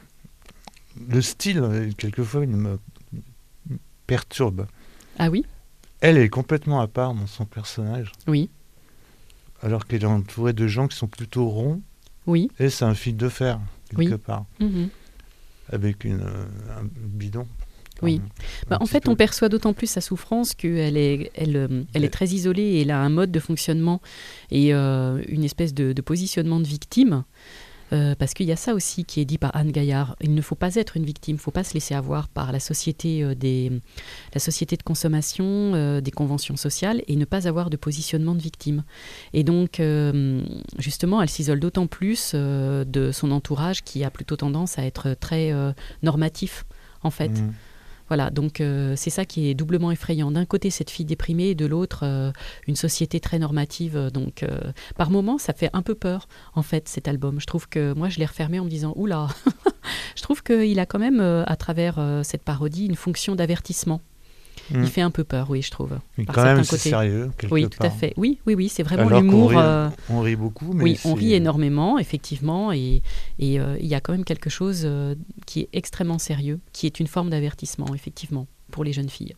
Le style, euh, quelquefois, il me perturbe. Ah oui, Elle est complètement à part dans son personnage, oui, alors qu'elle est entourée de gens qui sont plutôt ronds. oui. Et c'est un fil de fer, quelque Oui. part, Mhm. avec une, euh, un bidon. Oui. Un- Bah, un en petit fait, peu. on perçoit d'autant plus sa souffrance qu'elle est, elle, euh, elle est très isolée et elle a un mode de fonctionnement et euh, une espèce de, de positionnement de victime. Euh, parce qu'il y a ça aussi qui est dit par Anne Gaillard. Il ne faut pas être une victime, il ne faut pas se laisser avoir par la société, euh, des, la société de consommation, euh, des conventions sociales, et ne pas avoir de positionnement de victime. Et donc, euh, justement, elle s'isole d'autant plus euh, de son entourage qui a plutôt tendance à être très euh, normatif, en fait. Mhm. Voilà, donc euh, c'est ça qui est doublement effrayant. D'un côté, cette fille déprimée, et de l'autre, euh, une société très normative. Donc, euh, par moments, ça fait un peu peur, en fait, cet album. Je trouve que moi, je l'ai refermé en me disant, oula, je trouve qu'il a quand même, euh, à travers euh, cette parodie, une fonction d'avertissement. Mm. Il fait un peu peur, oui, je trouve. Mais par quand même, certains c'est côtés. sérieux, quelque Oui, tout part. à fait. Oui, oui, oui, c'est vraiment Alors qu'on l'humour. rit, euh, on rit beaucoup, mais Oui, on c'est- rit énormément, effectivement, et et, euh, il y a quand même quelque chose euh, qui est extrêmement sérieux, qui est une forme d'avertissement, effectivement, pour les jeunes filles.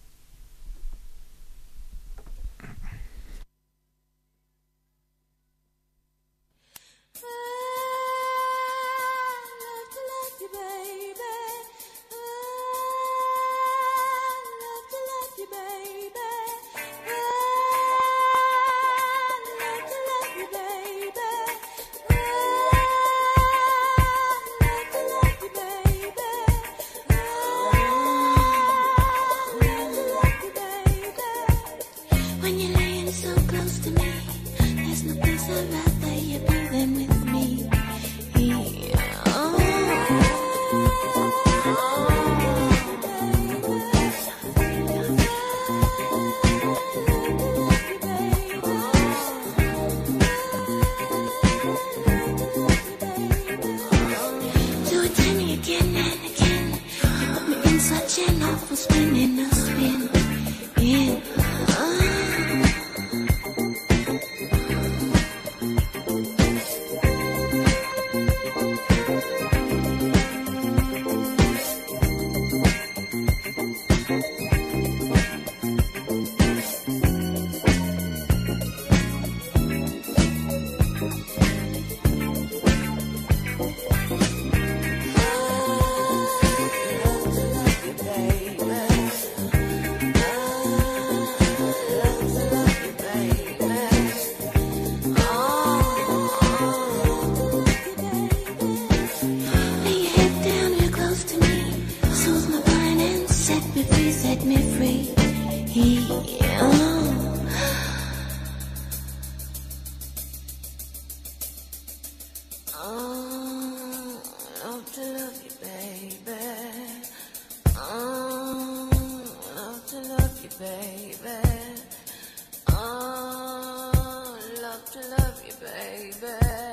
When you're laying so close to me, there's no place I'd rather you be than with me. Do it to me again and again. You put me in such an awful spin in a spin. In. Lay your head down real close to me. Soothe my mind and set me free, set me free. Oh. Oh, love to love you, baby. Oh, love to love you, baby. Oh, love to love you, baby.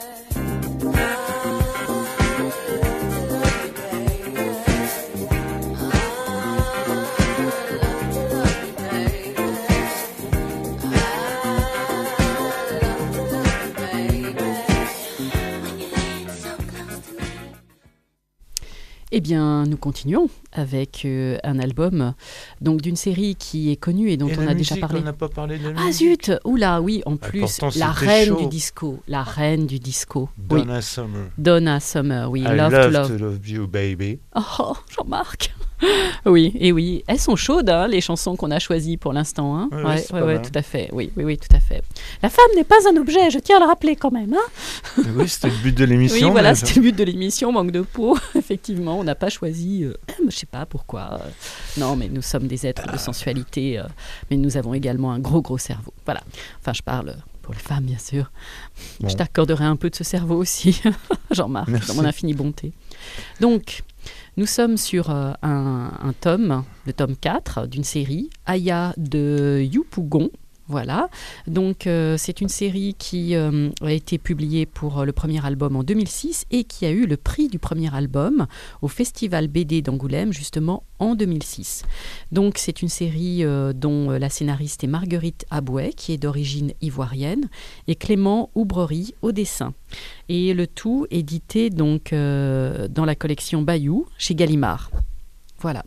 Eh bien, nous continuons avec euh, un album donc d'une série qui est connue et dont Et on la a déjà musique, parlé. on n'a pas parlé de la Ah musique. zut, oula, oui, en plus, pourtant, la c'était reine chaud. du disco, la reine du disco. Oui, Donna Summer. Donna Summer, oui, I Love, love to Love. to love you, baby. Oh, Jean-Marc. Oui, et oui, elles sont chaudes, hein, les chansons qu'on a choisies pour l'instant. Hein. Ouais, ouais, c'est ouais, pas ouais, mal. tout à fait. Oui, oui, oui, tout à fait. La femme n'est pas un objet, je tiens à le rappeler quand même. Hein. Oui, c'était le but de l'émission. Oui, voilà, mais- c'était le but de l'émission, manque de peau. Effectivement, on n'a pas choisi, euh, je sais pas pourquoi. euh, non, mais nous sommes des êtres de sensualité, euh, mais nous avons également un gros, gros cerveau. Voilà. Enfin, je parle pour les femmes, bien sûr. Bon. Je t'accorderai un peu de ce cerveau aussi, Jean-Marc, Merci. dans mon infinie bonté. Donc, nous sommes sur euh, un, un tome, le tome quatre d'une série, Aya de Yupougon. Voilà, donc euh, c'est une série qui euh, a été publiée pour euh, le premier album en deux mille six et qui a eu le prix du premier album au Festival B D d'Angoulême justement en deux mille six. Donc c'est une série euh, dont euh, la scénariste est Marguerite Abouet qui est d'origine ivoirienne et Clément Oubrerie au dessin. Et le tout édité donc euh, dans la collection Bayou chez Gallimard. Voilà.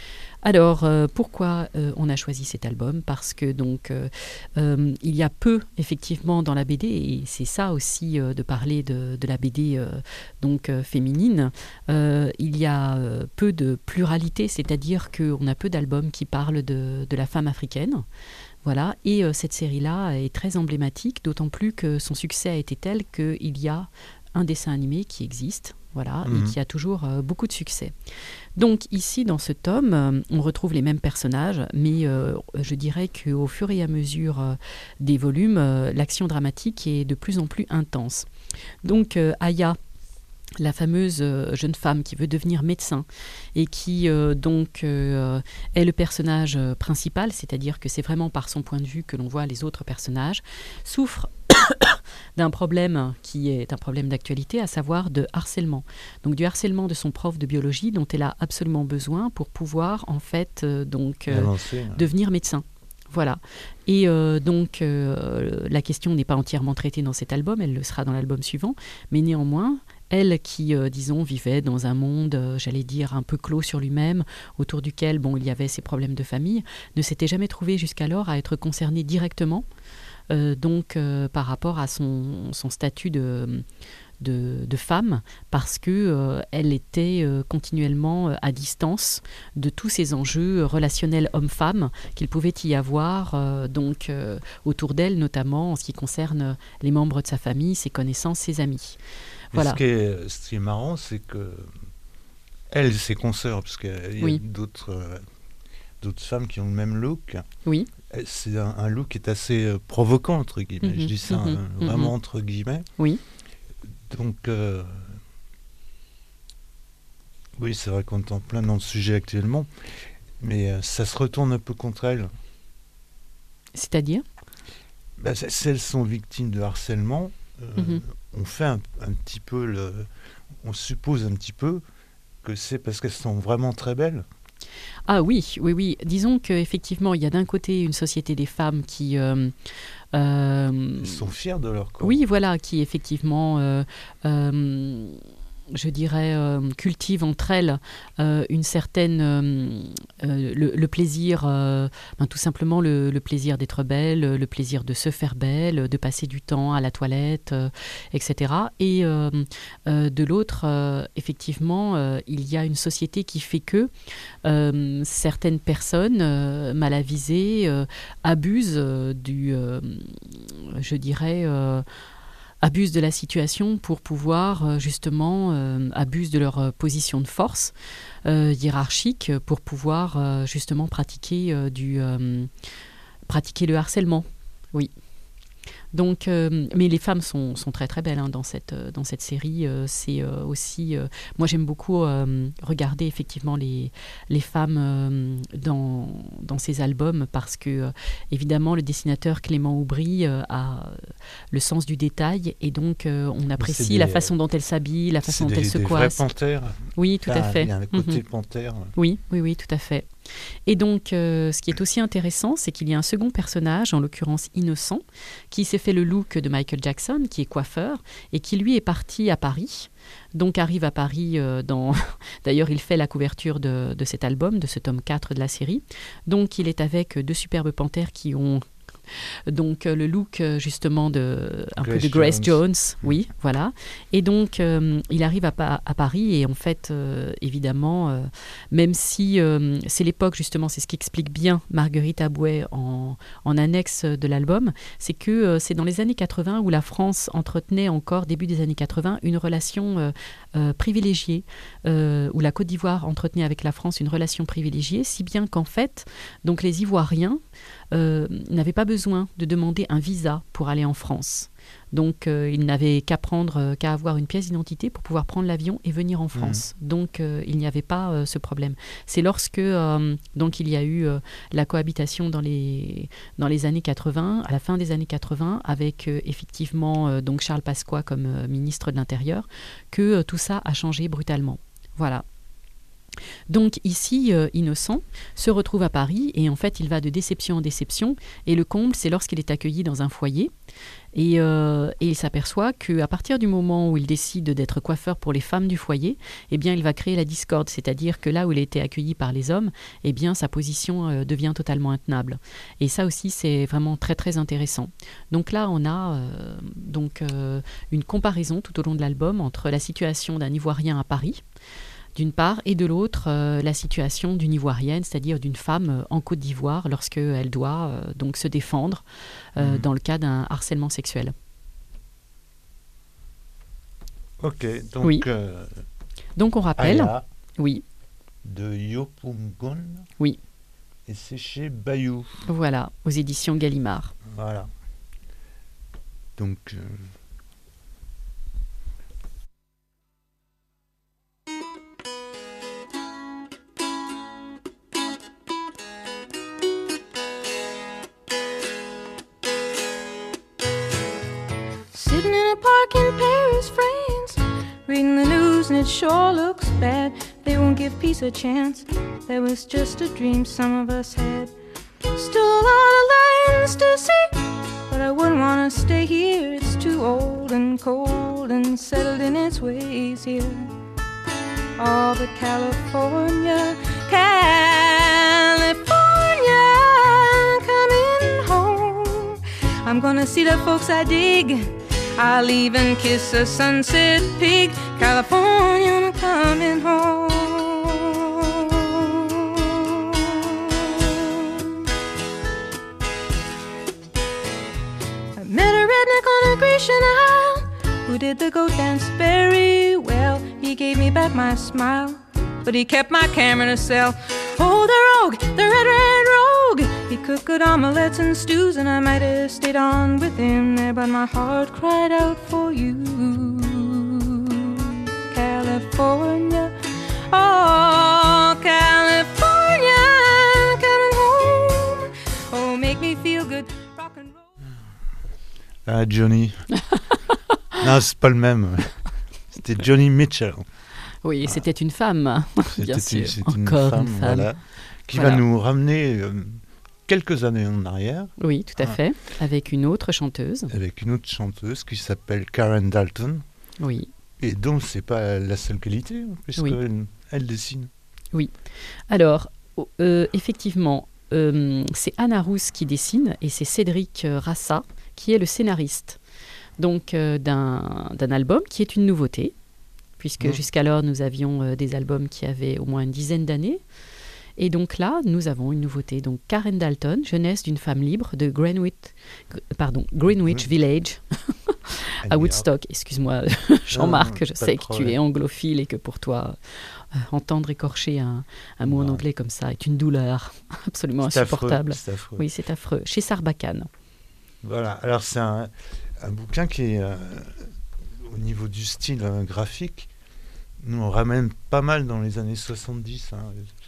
Alors, euh, pourquoi euh, on a choisi cet album ? Parce que donc euh, euh, il y a peu effectivement dans la B D, et c'est ça aussi euh, de parler de, de la B D euh, donc euh, féminine. Euh, il y a euh, peu de pluralité, c'est-à-dire qu'on a peu d'albums qui parlent de, de la femme africaine. Voilà, et euh, cette série-là est très emblématique, d'autant plus que son succès a été tel qu'il y a un dessin animé qui existe, voilà, Mhm. et qui a toujours euh, beaucoup de succès. Donc ici, dans ce tome, euh, on retrouve les mêmes personnages, mais euh, je dirais qu'au fur et à mesure euh, des volumes, euh, l'action dramatique est de plus en plus intense. Donc euh, Aya, la fameuse euh, jeune femme qui veut devenir médecin et qui euh, donc euh, est le personnage euh, principal, c'est-à-dire que c'est vraiment par son point de vue que l'on voit les autres personnages, souffre d'un problème qui est un problème d'actualité, à savoir de harcèlement. Donc du harcèlement de son prof de biologie dont elle a absolument besoin pour pouvoir en fait euh, donc euh, Avancer, ouais. devenir médecin. Voilà. Et euh, donc, euh, la question n'est pas entièrement traitée dans cet album, elle le sera dans l'album suivant, mais néanmoins, elle qui, euh, disons, vivait dans un monde, euh, j'allais dire, un peu clos sur lui-même, autour duquel, bon, il y avait ses problèmes de famille, ne s'était jamais trouvée jusqu'alors à être concernée directement, euh, donc, euh, par rapport à son, son statut de... De, de femme parce que euh, elle était euh, continuellement euh, à distance de tous ces enjeux relationnels homme-femme qu'il pouvait y avoir euh, donc euh, autour d'elle, notamment en ce qui concerne les membres de sa famille, ses connaissances, ses amis. Mais Voilà. Ce qui est, ce qui est marrant, c'est que elle, ses consoeurs, parce qu'il y a Oui. d'autres, euh, d'autres femmes qui ont le même look. Oui. C'est un, un look qui est assez euh, provoquant, entre guillemets. Mhm, Je dis ça mhm, euh, vraiment mhm. entre guillemets. Oui. Donc, euh, oui, c'est vrai qu'on est en plein dans le sujet actuellement, mais euh, ça se retourne un peu contre elles. C'est-à-dire Ben, c- si elles sont victimes de harcèlement, euh, Mhm. on fait un, un petit peu le, on suppose un petit peu que c'est parce qu'elles sont vraiment très belles. Ah oui, oui, oui. Disons qu'effectivement, il y a d'un côté une société des femmes qui... euh, euh, Elles sont fières de leur corps. Oui, voilà, qui effectivement, euh, euh, je dirais, euh, cultive entre elles euh, une certaine, euh, euh, le, le plaisir, euh, ben, tout simplement le, le plaisir d'être belle, le plaisir de se faire belle, de passer du temps à la toilette, euh, et cetera. Et euh, euh, de l'autre, euh, effectivement, euh, il y a une société qui fait que euh, certaines personnes euh, mal avisées euh, abusent euh, du, euh, je dirais, euh, abusent de la situation pour pouvoir euh, justement euh, abusent de leur euh, position de force euh, hiérarchique pour pouvoir euh, justement pratiquer euh, du euh, pratiquer le harcèlement. Oui. Donc, euh, mais les femmes sont, sont très très belles hein, dans cette euh, dans cette série. Euh, c'est euh, aussi, euh, moi j'aime beaucoup euh, regarder effectivement les les femmes euh, dans dans ces albums parce que euh, évidemment le dessinateur Clément Aubry euh, a le sens du détail et donc euh, on apprécie des- la façon dont elle s'habille, la façon C'est dont des, elle se des vraies coiffe. panthères. Oui, tout à Enfin, fait. Il y a le côté Mhm. panthère. Oui, oui, oui, tout à fait. Et donc, euh, ce qui est aussi intéressant, c'est qu'il y a un second personnage, en l'occurrence Innocent, qui s'est fait le look de Michael Jackson, qui est coiffeur, et qui lui est parti à Paris. Donc arrive à Paris euh, dans... D'ailleurs, il fait la couverture de, de cet album, de ce tome quatre de la série. Donc, il est avec deux superbes panthères qui ont... Donc euh, le look euh, justement de un peu Grace de Grace Jones. Jones, oui, voilà. Et donc euh, il arrive à, Pa- à Paris et en fait euh, évidemment euh, même si euh, c'est l'époque justement, c'est ce qu'explique bien Marguerite Abouet en, en annexe de l'album, c'est que euh, c'est dans les années quatre-vingts où la France entretenait encore début des années quatre-vingts une relation euh, euh, privilégiée, euh, où la Côte d'Ivoire entretenait avec la France une relation privilégiée, si bien qu'en fait donc les Ivoiriens Euh, n'avaient pas besoin de demander un visa pour aller en France. Donc, euh, ils n'avaient qu'à prendre, euh, qu'à avoir une pièce d'identité pour pouvoir prendre l'avion et venir en France. Mmh. Donc, euh, il n'y avait pas euh, ce problème. C'est lorsque euh, donc il y a eu euh, la cohabitation dans les dans les années quatre-vingts, à la fin des années quatre-vingts, avec euh, effectivement euh, donc Charles Pasqua comme euh, ministre de l'Intérieur, que euh, tout ça a changé brutalement. Voilà. Donc ici, euh, Innocent se retrouve à Paris et en fait il va de déception en déception et le comble c'est lorsqu'il est accueilli dans un foyer et, euh, et il s'aperçoit qu'à partir du moment où il décide d'être coiffeur pour les femmes du foyer, eh bien il va créer la discorde, c'est-à-dire que là où il a été accueilli par les hommes, eh bien sa position euh, devient totalement intenable. Et ça aussi c'est vraiment très très intéressant. Donc là on a euh, donc, euh, une comparaison tout au long de l'album entre la situation d'un Ivoirien à Paris, d'une part, et de l'autre, euh, la situation d'une Ivoirienne, c'est-à-dire d'une femme euh, en Côte d'Ivoire lorsqu'elle doit euh, donc se défendre euh, mmh. dans le cas d'un harcèlement sexuel. Ok, donc... Oui. Euh, donc on rappelle... Aya oui. De Yopougon. Oui. Et c'est chez Bayou. Voilà, aux éditions Gallimard. Voilà. Donc... Euh, Sitting it sure looks bad. They won't give peace a chance. That was just a dream some of us had. Still a lot of lands to see, but I wouldn't want to stay here. It's too old and cold and settled in its ways here. Oh, but California, California, coming home. I'm gonna see the folks I dig. I'll even kiss a sunset pig. California, I'm coming home. I met a redneck on a Grecian Isle who did the goat dance very well. He gave me back my smile, but he kept my camera in a cell. Oh, the rogue, the red, red rogue. He cooked good omelets and stews, and I might have stayed on with him there, but my heart cried out for you. California, oh, California, coming home. Oh, make me feel good, rock and roll. Ah, Johnny. Non, c'est pas le même. C'était Johnny Mitchell. Oui, c'était une femme, bien C'était sûr. une, Encore femme, une femme. voilà, qui Voilà. va nous ramener euh, quelques années en arrière Oui, tout à Ah. fait. Avec une autre chanteuse. avec une autre chanteuse qui s'appelle Karen Dalton. Oui. Et donc, c'est pas la seule qualité, puisqu'elle Oui. elle dessine. Alors, oh, euh, effectivement, euh, c'est Anna Rousse qui dessine et c'est Cédric euh, Rassa qui est le scénariste donc euh, d'un d'un album qui est une nouveauté, puisque Mmh. jusqu'alors nous avions euh, des albums qui avaient au moins une dizaine d'années. Et donc là, nous avons une nouveauté. Donc Karen Dalton, jeunesse d'une femme libre de Greenwich, Gr- pardon, Greenwich Mmh. Village à Elle Woodstock. Excuse-moi, Jean-Marc, non, je pas sais de que tu problème. es anglophile et que pour toi, euh, entendre écorcher un, un mot en Ouais. anglais comme ça est une douleur absolument C'est affreux, insupportable. c'est affreux. Oui, c'est affreux. Chez Sarbacane. Voilà, alors c'est un, un bouquin qui est, euh, au niveau du style euh, graphique, nous on ramène pas mal dans les années soixante-dix. Hein.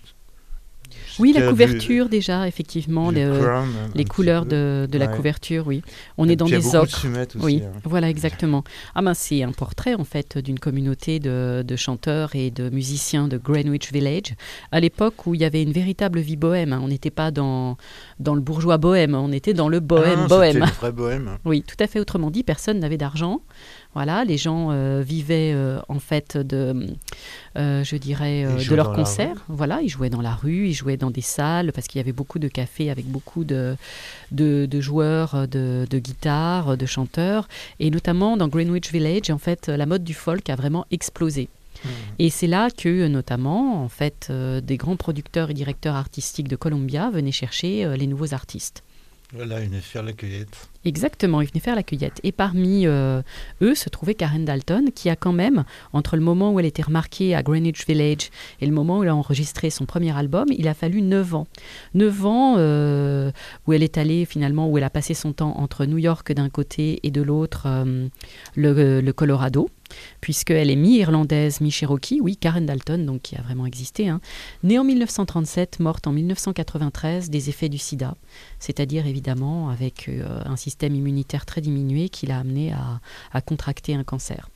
Oui, la C'était couverture déjà, effectivement, du- du le- Crown, un les petit couleurs peu. de, de la Ouais. couverture, oui. On Et est dans puis, il y a des beaucoup de ocres. fumettes aussi, Oui, hein. voilà, exactement. Ah ben, c'est un portrait, en fait, d'une communauté de, de chanteurs et de musiciens de Greenwich Village, à l'époque où il y avait une véritable vie bohème. hein. On n'était pas dans, dans le bourgeois bohème, on était dans le bohème Ah non, bohème. C'était le vrai bohème. Oui, tout à fait. Autrement dit, personne n'avait d'argent. Voilà, les gens euh, vivaient euh, en fait de, euh, je dirais, Ils euh, de jouaient leurs dans la concerts. Voilà, ils jouaient dans la rue, ils jouaient dans des salles parce qu'il y avait beaucoup de cafés avec beaucoup de, de, de joueurs de, de guitare, de chanteurs, et notamment dans Greenwich Village, en fait, la mode du folk a vraiment explosé. Mmh. Et c'est là que, notamment, en fait, euh, des grands producteurs et directeurs artistiques de Columbia venaient chercher euh, les nouveaux artistes. Voilà, une faire la cueillette. Exactement, ils venaient faire la cueillette. Et parmi euh, eux se trouvait Karen Dalton, qui a quand même, entre le moment où elle était remarquée à Greenwich Village et le moment où elle a enregistré son premier album, il a fallu neuf ans. neuf ans euh, où elle est allée finalement, où elle a passé son temps entre New York d'un côté et de l'autre euh, le, le Colorado, puisqu'elle est mi-irlandaise, mi-cherokee. Oui, Karen Dalton, donc qui a vraiment existé. Hein. Née en mille neuf cent trente-sept, morte en mille neuf cent quatre-vingt-treize des effets du sida, c'est-à-dire évidemment avec euh, un système immunitaire très diminué qui l'a amené à, à contracter un cancer.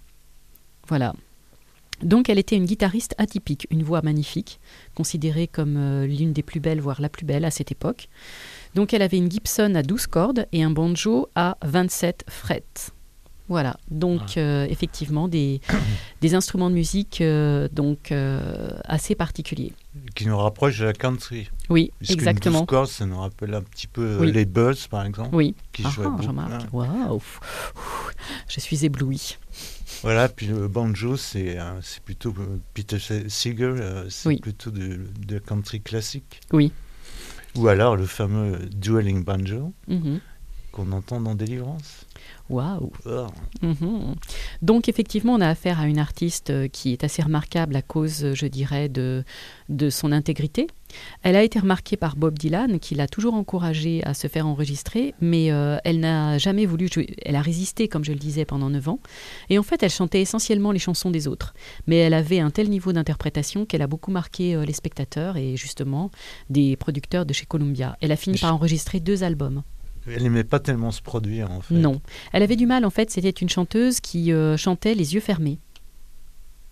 Voilà. Donc elle était une guitariste atypique, une voix magnifique, considérée comme euh, l'une des plus belles, voire la plus belle à cette époque. Donc elle avait une Gibson à douze cordes et un banjo à vingt-sept frettes. Voilà, donc Ouais. euh, effectivement des, des instruments de musique euh, donc euh, assez particuliers. Qui nous rapproche de la country. Oui, Puisqu'une exactement. douze cordes, ça nous rappelle un petit peu euh, Oui. les Buzz, par exemple. Oui. Qui Ah, jouaient beaucoup. Jean-Marc, Ouais. waouh, Ouf. Je suis éblouie. Voilà, puis le banjo, c'est euh, c'est plutôt euh, Peter Se- Seeger, euh, c'est Oui. plutôt de, de country classique. Oui. Ou alors le fameux dueling banjo Mhm. qu'on entend dans Délivrance. Waouh. Oh. Mhm. Donc effectivement, on a affaire à une artiste euh, qui est assez remarquable à cause, euh, je dirais, de, de son intégrité. Elle a été remarquée par Bob Dylan, qui l'a toujours encouragée à se faire enregistrer, mais euh, elle n'a jamais voulu jouer. Elle a résisté, comme je le disais, pendant neuf ans. Et en fait, elle chantait essentiellement les chansons des autres. Mais elle avait un tel niveau d'interprétation qu'elle a beaucoup marqué euh, les spectateurs et justement des producteurs de chez Columbia. Elle a fini Je- par enregistrer deux albums. Elle n'aimait pas tellement se produire, en fait. Non. Elle avait du mal, en fait, c'était une chanteuse qui euh, chantait les yeux fermés.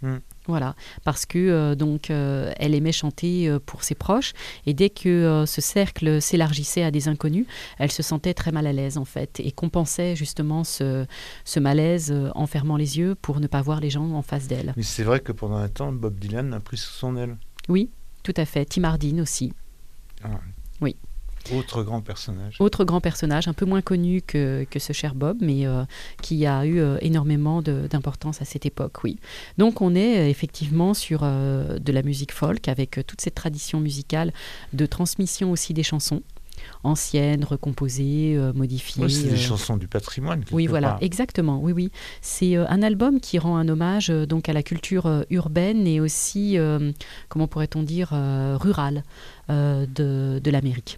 Mm. Voilà, parce que euh, donc euh, elle aimait chanter euh, pour ses proches, et dès que euh, ce cercle s'élargissait à des inconnus, elle se sentait très mal à l'aise en fait, et compensait justement ce, ce malaise euh, en fermant les yeux pour ne pas voir les gens en face d'elle. Mais c'est vrai que pendant un temps, Bob Dylan a pris sous son aile. Oui, tout à fait. Tim Hardin aussi. Ah. Oui. Autre grand personnage. Autre grand personnage, un peu moins connu que, que ce cher Bob, mais euh, qui a eu euh, énormément de, d'importance à cette époque, oui. Donc on est euh, effectivement sur euh, de la musique folk, avec euh, toute cette tradition musicale de transmission aussi des chansons, anciennes, recomposées, euh, modifiées. Ouais, c'est euh, des chansons du patrimoine. quelque Oui, voilà, part. exactement. Oui, oui. C'est euh, un album qui rend un hommage euh, donc à la culture euh, urbaine et aussi, euh, comment pourrait-on dire, euh, rurale euh, de, de l'Amérique.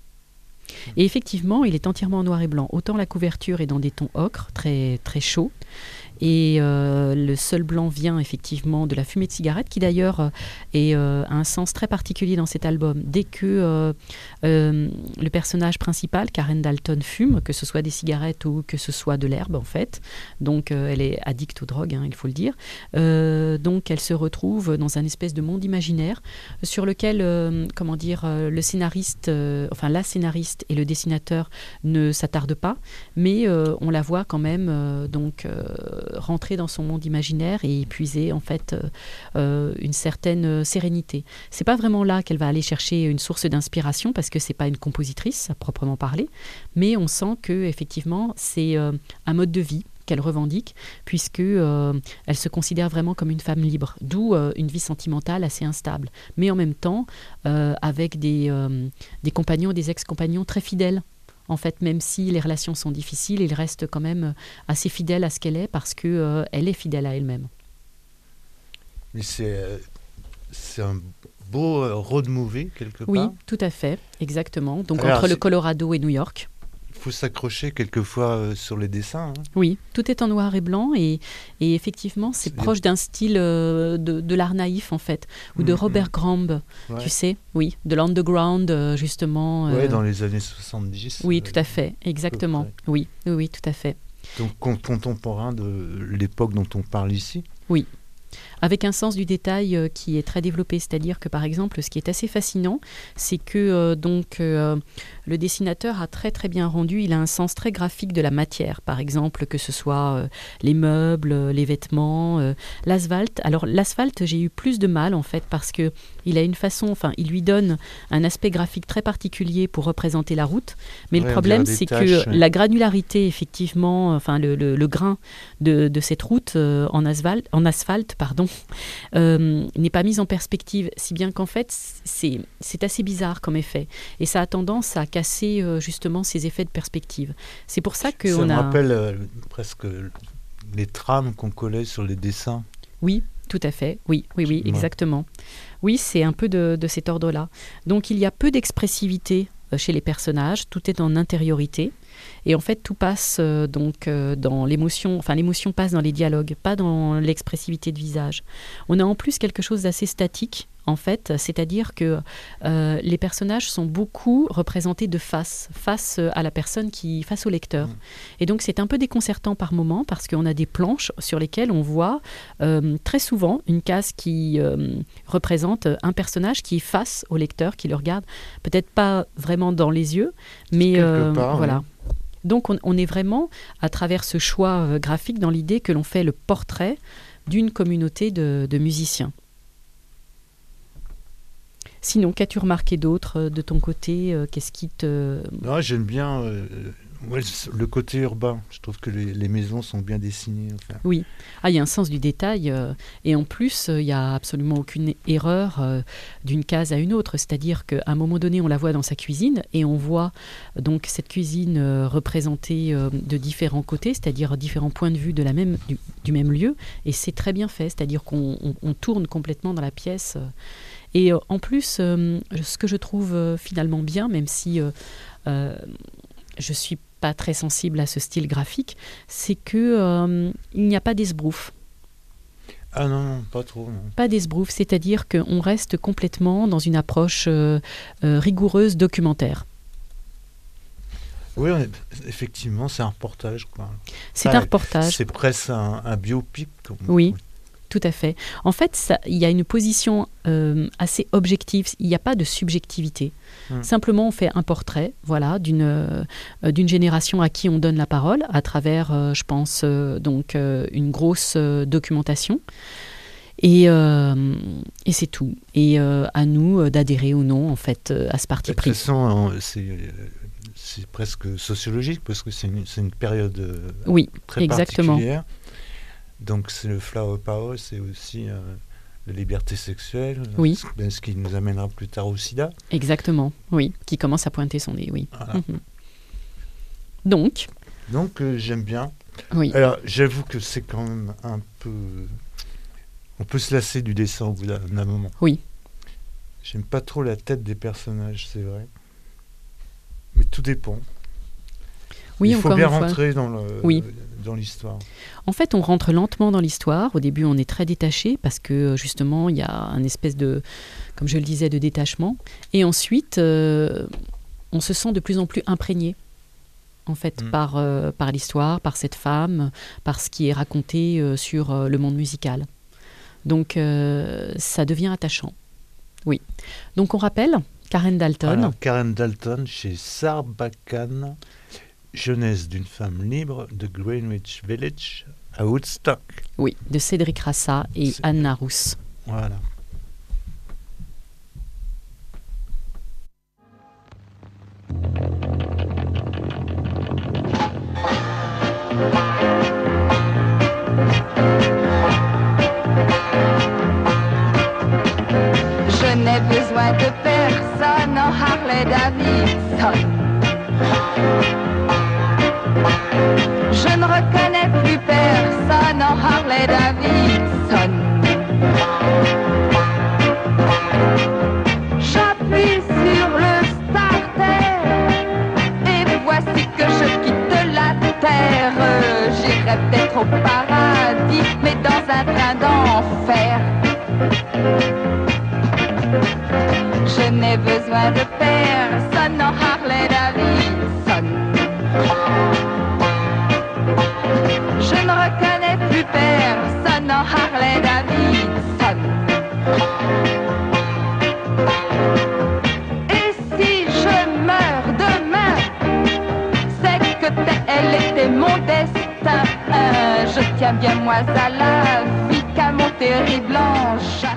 Et effectivement, il est entièrement en noir et blanc. Autant la couverture est dans des tons ocre, très, très chauds, et euh, le seul blanc vient effectivement de la fumée de cigarette, qui d'ailleurs euh, est, euh, a un sens très particulier dans cet album. Dès que euh, euh, le personnage principal, Karen Dalton, fume, que ce soit des cigarettes ou que ce soit de l'herbe en fait, donc euh, elle est addicte aux drogues, hein, il faut le dire, euh, donc elle se retrouve dans un espèce de monde imaginaire sur lequel, euh, comment dire, euh, le scénariste, euh, enfin la scénariste et le dessinateur ne s'attardent pas, mais euh, on la voit quand même euh, donc euh, rentrer dans son monde imaginaire et puiser en fait euh, euh, une certaine sérénité. C'est pas vraiment là qu'elle va aller chercher une source d'inspiration, parce que c'est pas une compositrice à proprement parler, mais on sent que effectivement c'est euh, un mode de vie qu'elle revendique, puisque euh, elle se considère vraiment comme une femme libre, d'où euh, une vie sentimentale assez instable, mais en même temps euh, avec des, euh, des compagnons, des ex-compagnons très fidèles. En fait, même si les relations sont difficiles, il reste quand même assez fidèle à ce qu'elle est, parce qu'elle euh, est fidèle à elle-même. Mais c'est, euh, c'est un beau euh, road movie, quelque Oui, part. tout à fait, exactement. Donc Alors, entre le c'est- Colorado et New York. Il faut s'accrocher quelquefois euh, sur les dessins. hein. Oui, tout est en noir et blanc, et, et effectivement, c'est C'est- proche d'un style euh, de, de l'art naïf, en fait, ou de Mhm. Robert Crumb, Ouais. tu sais, oui, de l'underground, euh, justement. euh, Ouais, dans les années soixante-dix. Oui, euh, tout à fait, exactement. près. Oui, oui, oui, tout à fait. Donc con- contemporain de l'époque dont on parle ici. Avec un sens du détail euh, qui est très développé, c'est-à-dire que par exemple, ce qui est assez fascinant, c'est que euh, donc euh, le dessinateur a très très bien rendu, il a un sens très graphique de la matière, par exemple que ce soit euh, les meubles, euh, les vêtements, euh, l'asphalte. Alors l'asphalte, j'ai eu plus de mal en fait, parce que il a une façon, enfin il lui donne un aspect graphique très particulier pour représenter la route, mais Ouais, le on problème dirait des c'est taches, que ouais. la granularité effectivement, enfin le, le, le grain de, de cette route euh, en asphalte, en asphalte pardon, euh, n'est pas mise en perspective, si bien qu'en fait c'est, c'est assez bizarre comme effet, et ça a tendance à casser euh, justement ces effets de perspective. C'est pour ça que Ça on me a rappelle euh, presque les trames qu'on collait sur les dessins. oui, tout à fait, oui, oui, oui, Ouais. exactement. Oui, c'est un peu de, de cet ordre-là. Donc il y a peu d'expressivité euh, chez les personnages, tout est en intériorité. Et en fait, tout passe euh, donc euh, dans l'émotion, enfin l'émotion passe dans les dialogues, pas dans l'expressivité de visage. On a en plus quelque chose d'assez statique, en fait, c'est-à-dire que euh, les personnages sont beaucoup représentés de face, face à la personne qui, face au lecteur. Mmh. Et donc c'est un peu déconcertant par moment, parce qu'on a des planches sur lesquelles on voit euh, très souvent une case qui euh, représente un personnage qui est face au lecteur, qui le regarde, peut-être pas vraiment dans les yeux, mais Quelque euh, part, voilà. oui. Donc on, on est vraiment, à travers ce choix euh, graphique, dans l'idée que l'on fait le portrait d'une communauté de, de musiciens. Sinon, qu'as-tu remarqué d'autre euh, de ton côté euh, Qu'est-ce qui te... Non, j'aime bien euh, ouais, le côté urbain. Je trouve que les, les maisons sont bien dessinées. Enfin. Oui. Ah, il y a un sens du détail. euh, et en plus, euh, il n'y a absolument aucune erreur euh, d'une case à une autre. C'est-à-dire qu'à un moment donné, on la voit dans sa cuisine, et on voit euh, donc cette cuisine euh, représentée euh, de différents côtés, c'est-à-dire différents points de vue de la même, du, du même lieu. Et c'est très bien fait. C'est-à-dire qu'on on, on tourne complètement dans la pièce. euh, Et euh, en plus, euh, ce que je trouve euh, finalement bien, même si euh, euh, je ne suis pas très sensible à ce style graphique, c'est qu'il euh, n'y a pas d'esbrouf. Ah non, non, pas trop. Non. Pas d'esbrouf, c'est-à-dire qu'on reste complètement dans une approche euh, euh, rigoureuse documentaire. Oui, on est- effectivement, c'est un reportage. Quoi. C'est Ah, un reportage. C'est presque un, un biopic. Comme, Oui. tout à fait. En fait, ça- il y a une position euh, assez objective. Il n'y a pas de subjectivité. Mm. Simplement, on fait un portrait, voilà, d'une euh, d'une génération à qui on donne la parole à travers, euh, je pense, euh, donc euh, une grosse euh, documentation. Et, euh, et c'est tout. Et euh, à nous euh, d'adhérer ou non, en fait, euh, à ce parti De toute pris. façon, on- c'est, euh, c'est presque sociologique parce que c'est une, c'est une période euh, Oui, très exactement. particulière. Donc c'est le flower power, c'est aussi euh, la liberté sexuelle, Oui. ce, ben, ce qui nous amènera plus tard au sida. Exactement, oui. Qui commence à pointer son nez, oui. Voilà. Mhm. Donc, Donc euh, j'aime bien. oui. Alors j'avoue que c'est quand même un peu... On peut se lasser du dessin au bout d'un d'un moment. Oui. J'aime pas trop la tête des personnages, c'est vrai. Mais tout dépend. Oui, Il faut encore bien une fois. rentrer dans, le, Oui. dans l'histoire. En fait, on rentre lentement dans l'histoire. Au début, on est très détaché parce que justement, il y a un espèce de, comme je le disais, de détachement. Et ensuite, euh, on se sent de plus en plus imprégné, en fait, Mm. par, euh, par l'histoire, par cette femme, par ce qui est raconté euh, sur euh, le monde musical. Donc, euh, ça devient attachant. Oui. Donc, on rappelle Karen Dalton. Voilà, Karen Dalton chez Sarbacane, Jeunesse d'une femme libre de Greenwich Village à Woodstock. Oui, de Cédric Rassa et C'est- Anna Rousse. Voilà. Je n'ai besoin de personne en Harley Davidson. Je ne reconnais plus personne en Harley Davidson. J'appuie sur le starter et voici que je quitte la terre. J'irai peut-être au paradis, mais dans un train d'enfer. Je n'ai besoin de personne en Harley Davidson. Je ne reconnais plus personne en Harley Davidson. Et si je meurs demain, c'est que elle était mon destin. Je tiens bien moi à la vie qu'à mon terrible engin.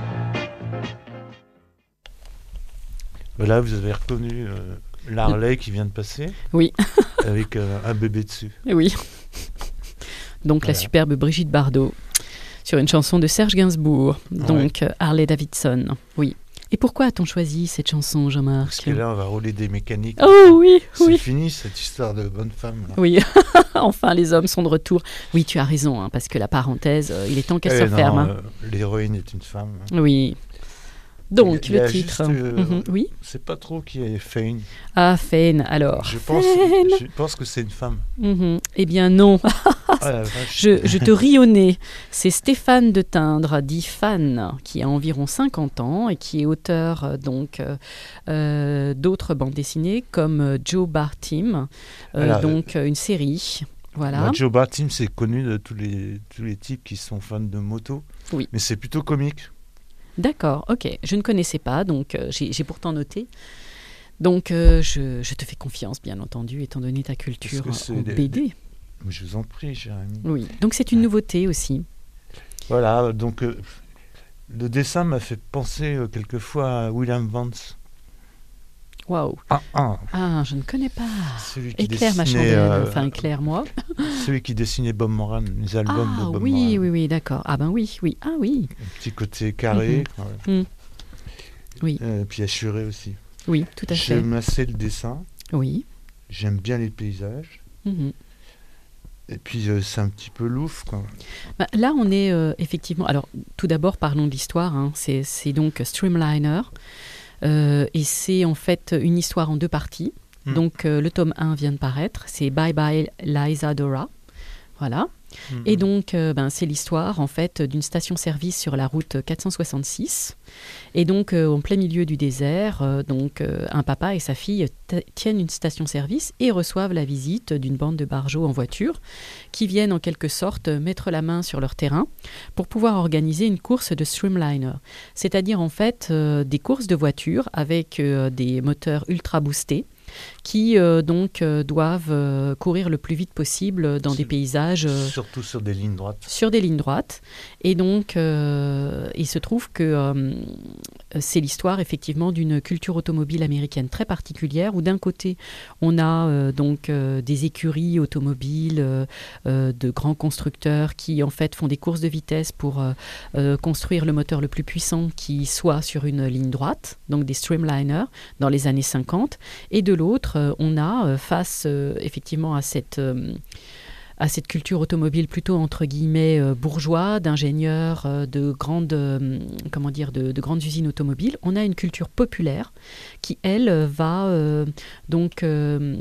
Voilà, vous avez reconnu euh, l'Harley qui vient de passer Oui, avec euh, un bébé dessus. oui. Donc, la Voilà. superbe Brigitte Bardot sur une chanson de Serge Gainsbourg. Donc, euh, Harley Davidson. Oui. Et pourquoi a-t-on choisi cette chanson, Parce Jean-Marc? que là, on va rouler des mécaniques. Oh oui, C'est oui. fini cette histoire de bonne femme. Là. Oui, enfin les hommes sont de retour. Oui, tu as raison, hein, parce que la parenthèse, euh, il est temps qu'elle Eh se non, ferme. hein. euh, L'héroïne est une femme. Oui. Donc, Il y a le juste, titre. euh, Mhm, oui. C'est pas trop qui est Fane. Ah, Fane, alors. Je pense, Fane. je pense que c'est une femme. Mhm. Eh bien, non. Ah, la vache. Je, je te ris au nez. C'est Stéphane de Tindre, dit Fan, qui a environ cinquante ans et qui est auteur euh, donc euh, euh, d'autres bandes dessinées comme euh, Joe Bartim, euh, Alors, donc euh, une série. Voilà. Moi, Joe Bartim, c'est connu de tous les, tous les types qui sont fans de moto. Oui. Mais c'est plutôt comique. D'accord, ok. Je ne connaissais pas, donc euh, j'ai j'ai pourtant noté. Donc euh, je, je te fais confiance, bien entendu, étant donné ta culture Parce que en c'est B D. des- Mais je vous en prie, Jérémy. Oui, donc c'est une nouveauté aussi. Voilà, donc euh, le dessin m'a fait penser euh, quelquefois à William Vance. Waouh. Ah, ah, Ah, je ne connais pas. celui qui Éclaire ma dessinait, chandelle, euh, enfin éclaire-moi. celui qui dessinait Bob Moran, les albums Ah de Bob oui, Moran. oui, oui, d'accord. Ah ben oui, oui, ah oui, Un petit côté carré. Mhm. ouais. Mm. Oui. Euh, puis assuré aussi. oui, tout à fait. J'aime assez le dessin. Oui. J'aime bien les paysages. Mhm. Et puis euh, c'est un petit peu louf, quoi. Bah, là, on est euh, effectivement. Alors, tout d'abord, parlons de l'histoire. hein. C'est c'est donc Streamliner. Euh, et c'est en fait une histoire en deux parties. Mm. Donc, euh, le tome un vient de paraître. C'est Bye Bye Liza Dora. Voilà. Mhm. Et donc, euh, ben, c'est l'histoire en fait d'une station-service sur la route quatre cent soixante-six. Et donc, euh, en plein milieu du désert, euh, donc euh, un papa et sa fille t- tiennent une station-service et reçoivent la visite d'une bande de barjots en voiture qui viennent en quelque sorte mettre la main sur leur terrain pour pouvoir organiser une course de streamliner, c'est-à-dire en fait euh, des courses de voitures avec euh, des moteurs ultra boostés qui euh, donc euh, doivent euh, courir le plus vite possible dans des paysages euh, Surtout sur des lignes droites. sur des lignes droites. Et donc, euh, il se trouve que euh, c'est l'histoire effectivement d'une culture automobile américaine très particulière, où d'un côté, on a euh, donc euh, des écuries automobiles euh, euh, de grands constructeurs qui en fait font des courses de vitesse pour euh, euh, construire le moteur le plus puissant qui soit sur une ligne droite, donc des streamliners dans les années cinquante. Et de l'autre, euh, on a euh, face euh, effectivement à cette... euh, à cette culture automobile plutôt entre guillemets euh, bourgeois, d'ingénieurs, euh, de grandes, euh, comment dire, de, de grandes usines automobiles, on a une culture populaire qui elle euh, va euh, donc euh,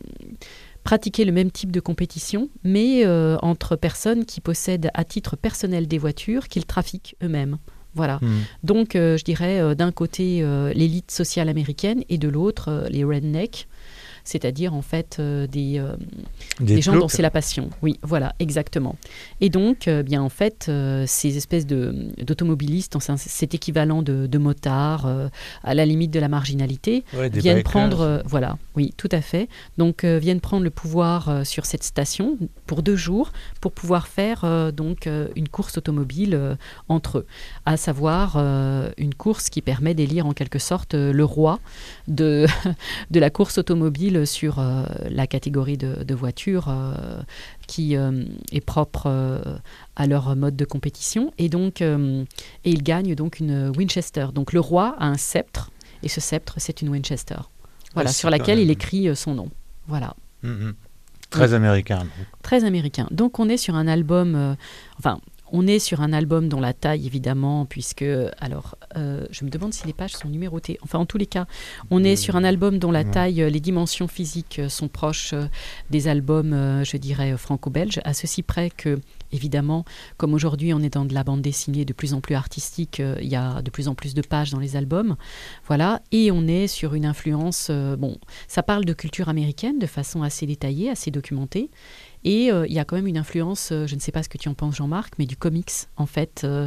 pratiquer le même type de compétition, mais euh, entre personnes qui possèdent à titre personnel des voitures qu'ils trafiquent eux-mêmes. Voilà. Mhm. Donc, euh, je dirais euh, d'un côté euh, l'élite sociale américaine et de l'autre euh, les rednecks, c'est-à-dire en fait euh, des, euh, Des, des gens ploucs. dont c'est la passion. Oui, voilà, exactement. Et donc, euh, bien en fait, euh, ces espèces de, d'automobilistes, enfin, cet équivalent de, de motards, euh, à la limite de la marginalité, Ouais, des viennent bikers. prendre, euh, voilà, oui, tout à fait. Donc, euh, viennent prendre le pouvoir euh, sur cette station pour deux jours pour pouvoir faire euh, donc euh, une course automobile euh, entre eux, à savoir euh, une course qui permet d'élire en quelque sorte euh, le roi de de la course automobile sur euh, la catégorie de, de voitures euh, qui euh, est propre euh, à leur mode de compétition. Et donc, euh, et ils gagnent donc une Winchester. Donc, le roi a un sceptre, et ce sceptre, c'est une Winchester. Voilà, Ouais, sur c'est laquelle quand même- il écrit euh, son nom. Voilà. Mhm. Très américain. donc. Très américain. Donc on est sur un album, euh, enfin, on est sur un album dont la taille, évidemment, puisque, alors, euh, je me demande si les pages sont numérotées. Enfin, en tous les cas, on est sur un album dont la non. taille, euh, les dimensions physiques euh, sont proches euh, des albums, euh, je dirais, euh, franco-belges, à ceci près que, évidemment, comme aujourd'hui on est dans de la bande dessinée de plus en plus artistique, euh, il y a de plus en plus de pages dans les albums. Voilà, et on est sur une influence, euh, bon, ça parle de culture américaine de façon assez détaillée, assez documentée. Et euh, il y a quand même une influence, euh, je ne sais pas ce que tu en penses Jean-Marc, mais du comics en fait, euh,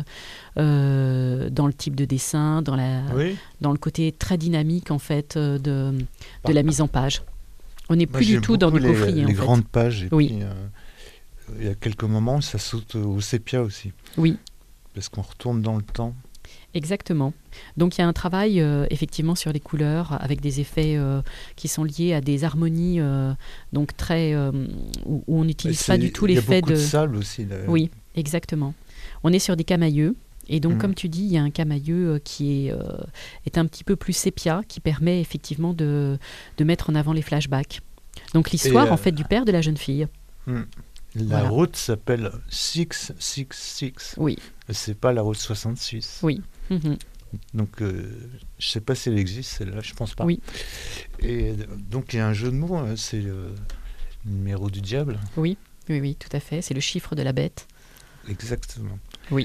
euh, dans le type de dessin, dans, la, Oui. dans le côté très dynamique en fait euh, de, de Bah. la mise en page. On n'est Moi, plus du j'aime tout dans du beaucoup les, coffrier les en fait. grandes pages. Et Oui. puis, euh, il y a quelques moments, ça saute au sépia aussi. Oui. Parce qu'on retourne dans le temps. Exactement. Donc il y a un travail euh, effectivement sur les couleurs avec des effets euh, qui sont liés à des harmonies euh, donc très euh, où, où on n'utilise C'est- pas du tout Il y a l'effet beaucoup de. de sable aussi. là. Oui, exactement. On est sur des camailleux. Et donc, Mhm. comme tu dis, il y a un camailleux euh, qui est, euh, est un petit peu plus sépia, qui permet effectivement de, de mettre en avant les flashbacks. Donc, l'histoire, Et, euh, en fait, du père de la jeune fille. Hmm. La Voilà. route s'appelle six six six. Oui, C'est pas la route soixante-six. oui. Mhm. Donc, euh, je sais pas si elle existe, celle-là, je pense pas. Oui. Et euh, donc, il y a un jeu de mots, hein, c'est euh, le numéro du diable. Oui, oui, oui, tout à fait. C'est le chiffre de la bête. Exactement.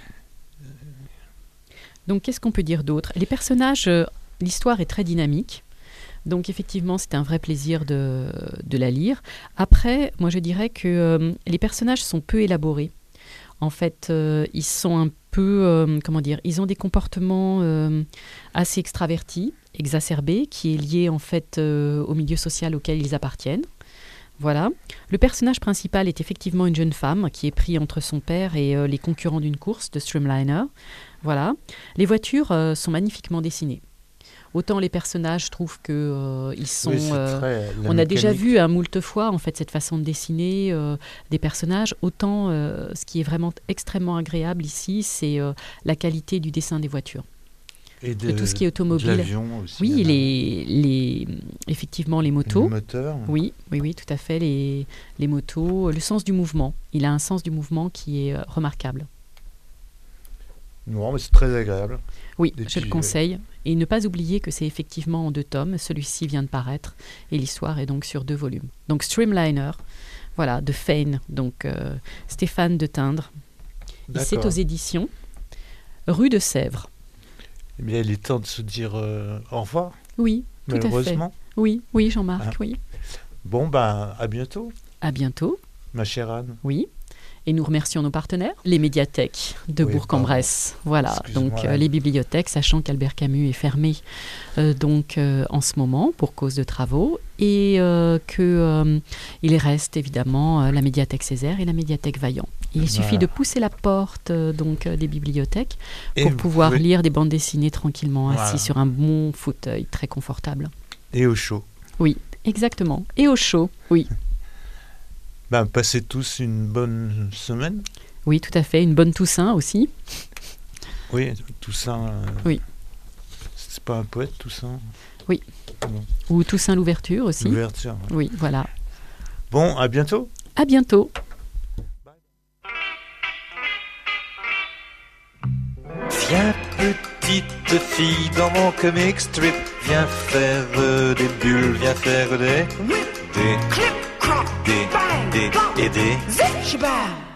Donc, qu'est-ce qu'on peut dire d'autre? Les personnages, euh, l'histoire est très dynamique. Donc, effectivement, c'est un vrai plaisir de, de la lire. Après, moi, je dirais que euh, les personnages sont peu élaborés. En fait, euh, ils sont un peu, euh, comment dire, ils ont des comportements euh, assez extravertis, exacerbés, qui est lié, en fait, euh, au milieu social auquel ils appartiennent. Voilà. Le personnage principal est effectivement une jeune femme qui est prise entre son père et euh, les concurrents d'une course de streamliner. Voilà. Les voitures euh, sont magnifiquement dessinées. Autant les personnages, je trouve que euh, ils sont. Oui, c'est euh, très- la on a déjà mécanique. vu un moult fois en fait cette façon de dessiner euh, des personnages. Autant euh, ce qui est vraiment extrêmement agréable ici, c'est euh, la qualité du dessin des voitures. Et de tout ce qui est de automobile. l'avion aussi. Oui, il y en a. les, les, effectivement les motos. Le moteur. Oui, oui, oui, tout à fait. Les, les motos, le sens du mouvement. Il a un sens du mouvement qui est euh, remarquable. Non, mais c'est très agréable. Oui, Et je puis, le euh, conseille. Et ne pas oublier que c'est effectivement en deux tomes. Celui-ci vient de paraître et l'histoire est donc sur deux volumes. Donc Streamliner, voilà, de Fane, donc euh, Stéphane de Tindre. Et c'est aux éditions Rue de Sèvres. Eh bien, il est temps de se dire euh, au revoir. Oui, tout à fait. Malheureusement. Oui, oui, Jean-Marc, Ah. oui. Bon, ben, à bientôt, À bientôt, ma chère Anne. oui. Et nous remercions nos partenaires, les médiathèques de Oui, Bourg-en-Bresse. Voilà, Excuse-moi, donc euh, Anne. les bibliothèques, sachant qu'Albert Camus est fermé euh, donc euh, en ce moment pour cause de travaux et euh, que euh, il reste évidemment euh, la médiathèque Césaire et la médiathèque Vaillant. Il Voilà. suffit de pousser la porte euh, donc euh, des bibliothèques Et pour vous pouvoir pouvez- lire des bandes dessinées tranquillement, assis Voilà. sur un bon fauteuil très confortable. Et au chaud. Oui, exactement. Et au chaud, oui. Ben, passez tous une bonne semaine. Oui, tout à fait. Une bonne Toussaint aussi. Oui, Toussaint. euh, Oui. C'est pas un poète, Toussaint. Ou Toussaint l'ouverture aussi. L'ouverture. Oui, voilà. Bon, à bientôt. À bientôt. Viens petite fille dans mon comic strip, viens faire euh, des bulles, viens faire des des des des et des Shabbat.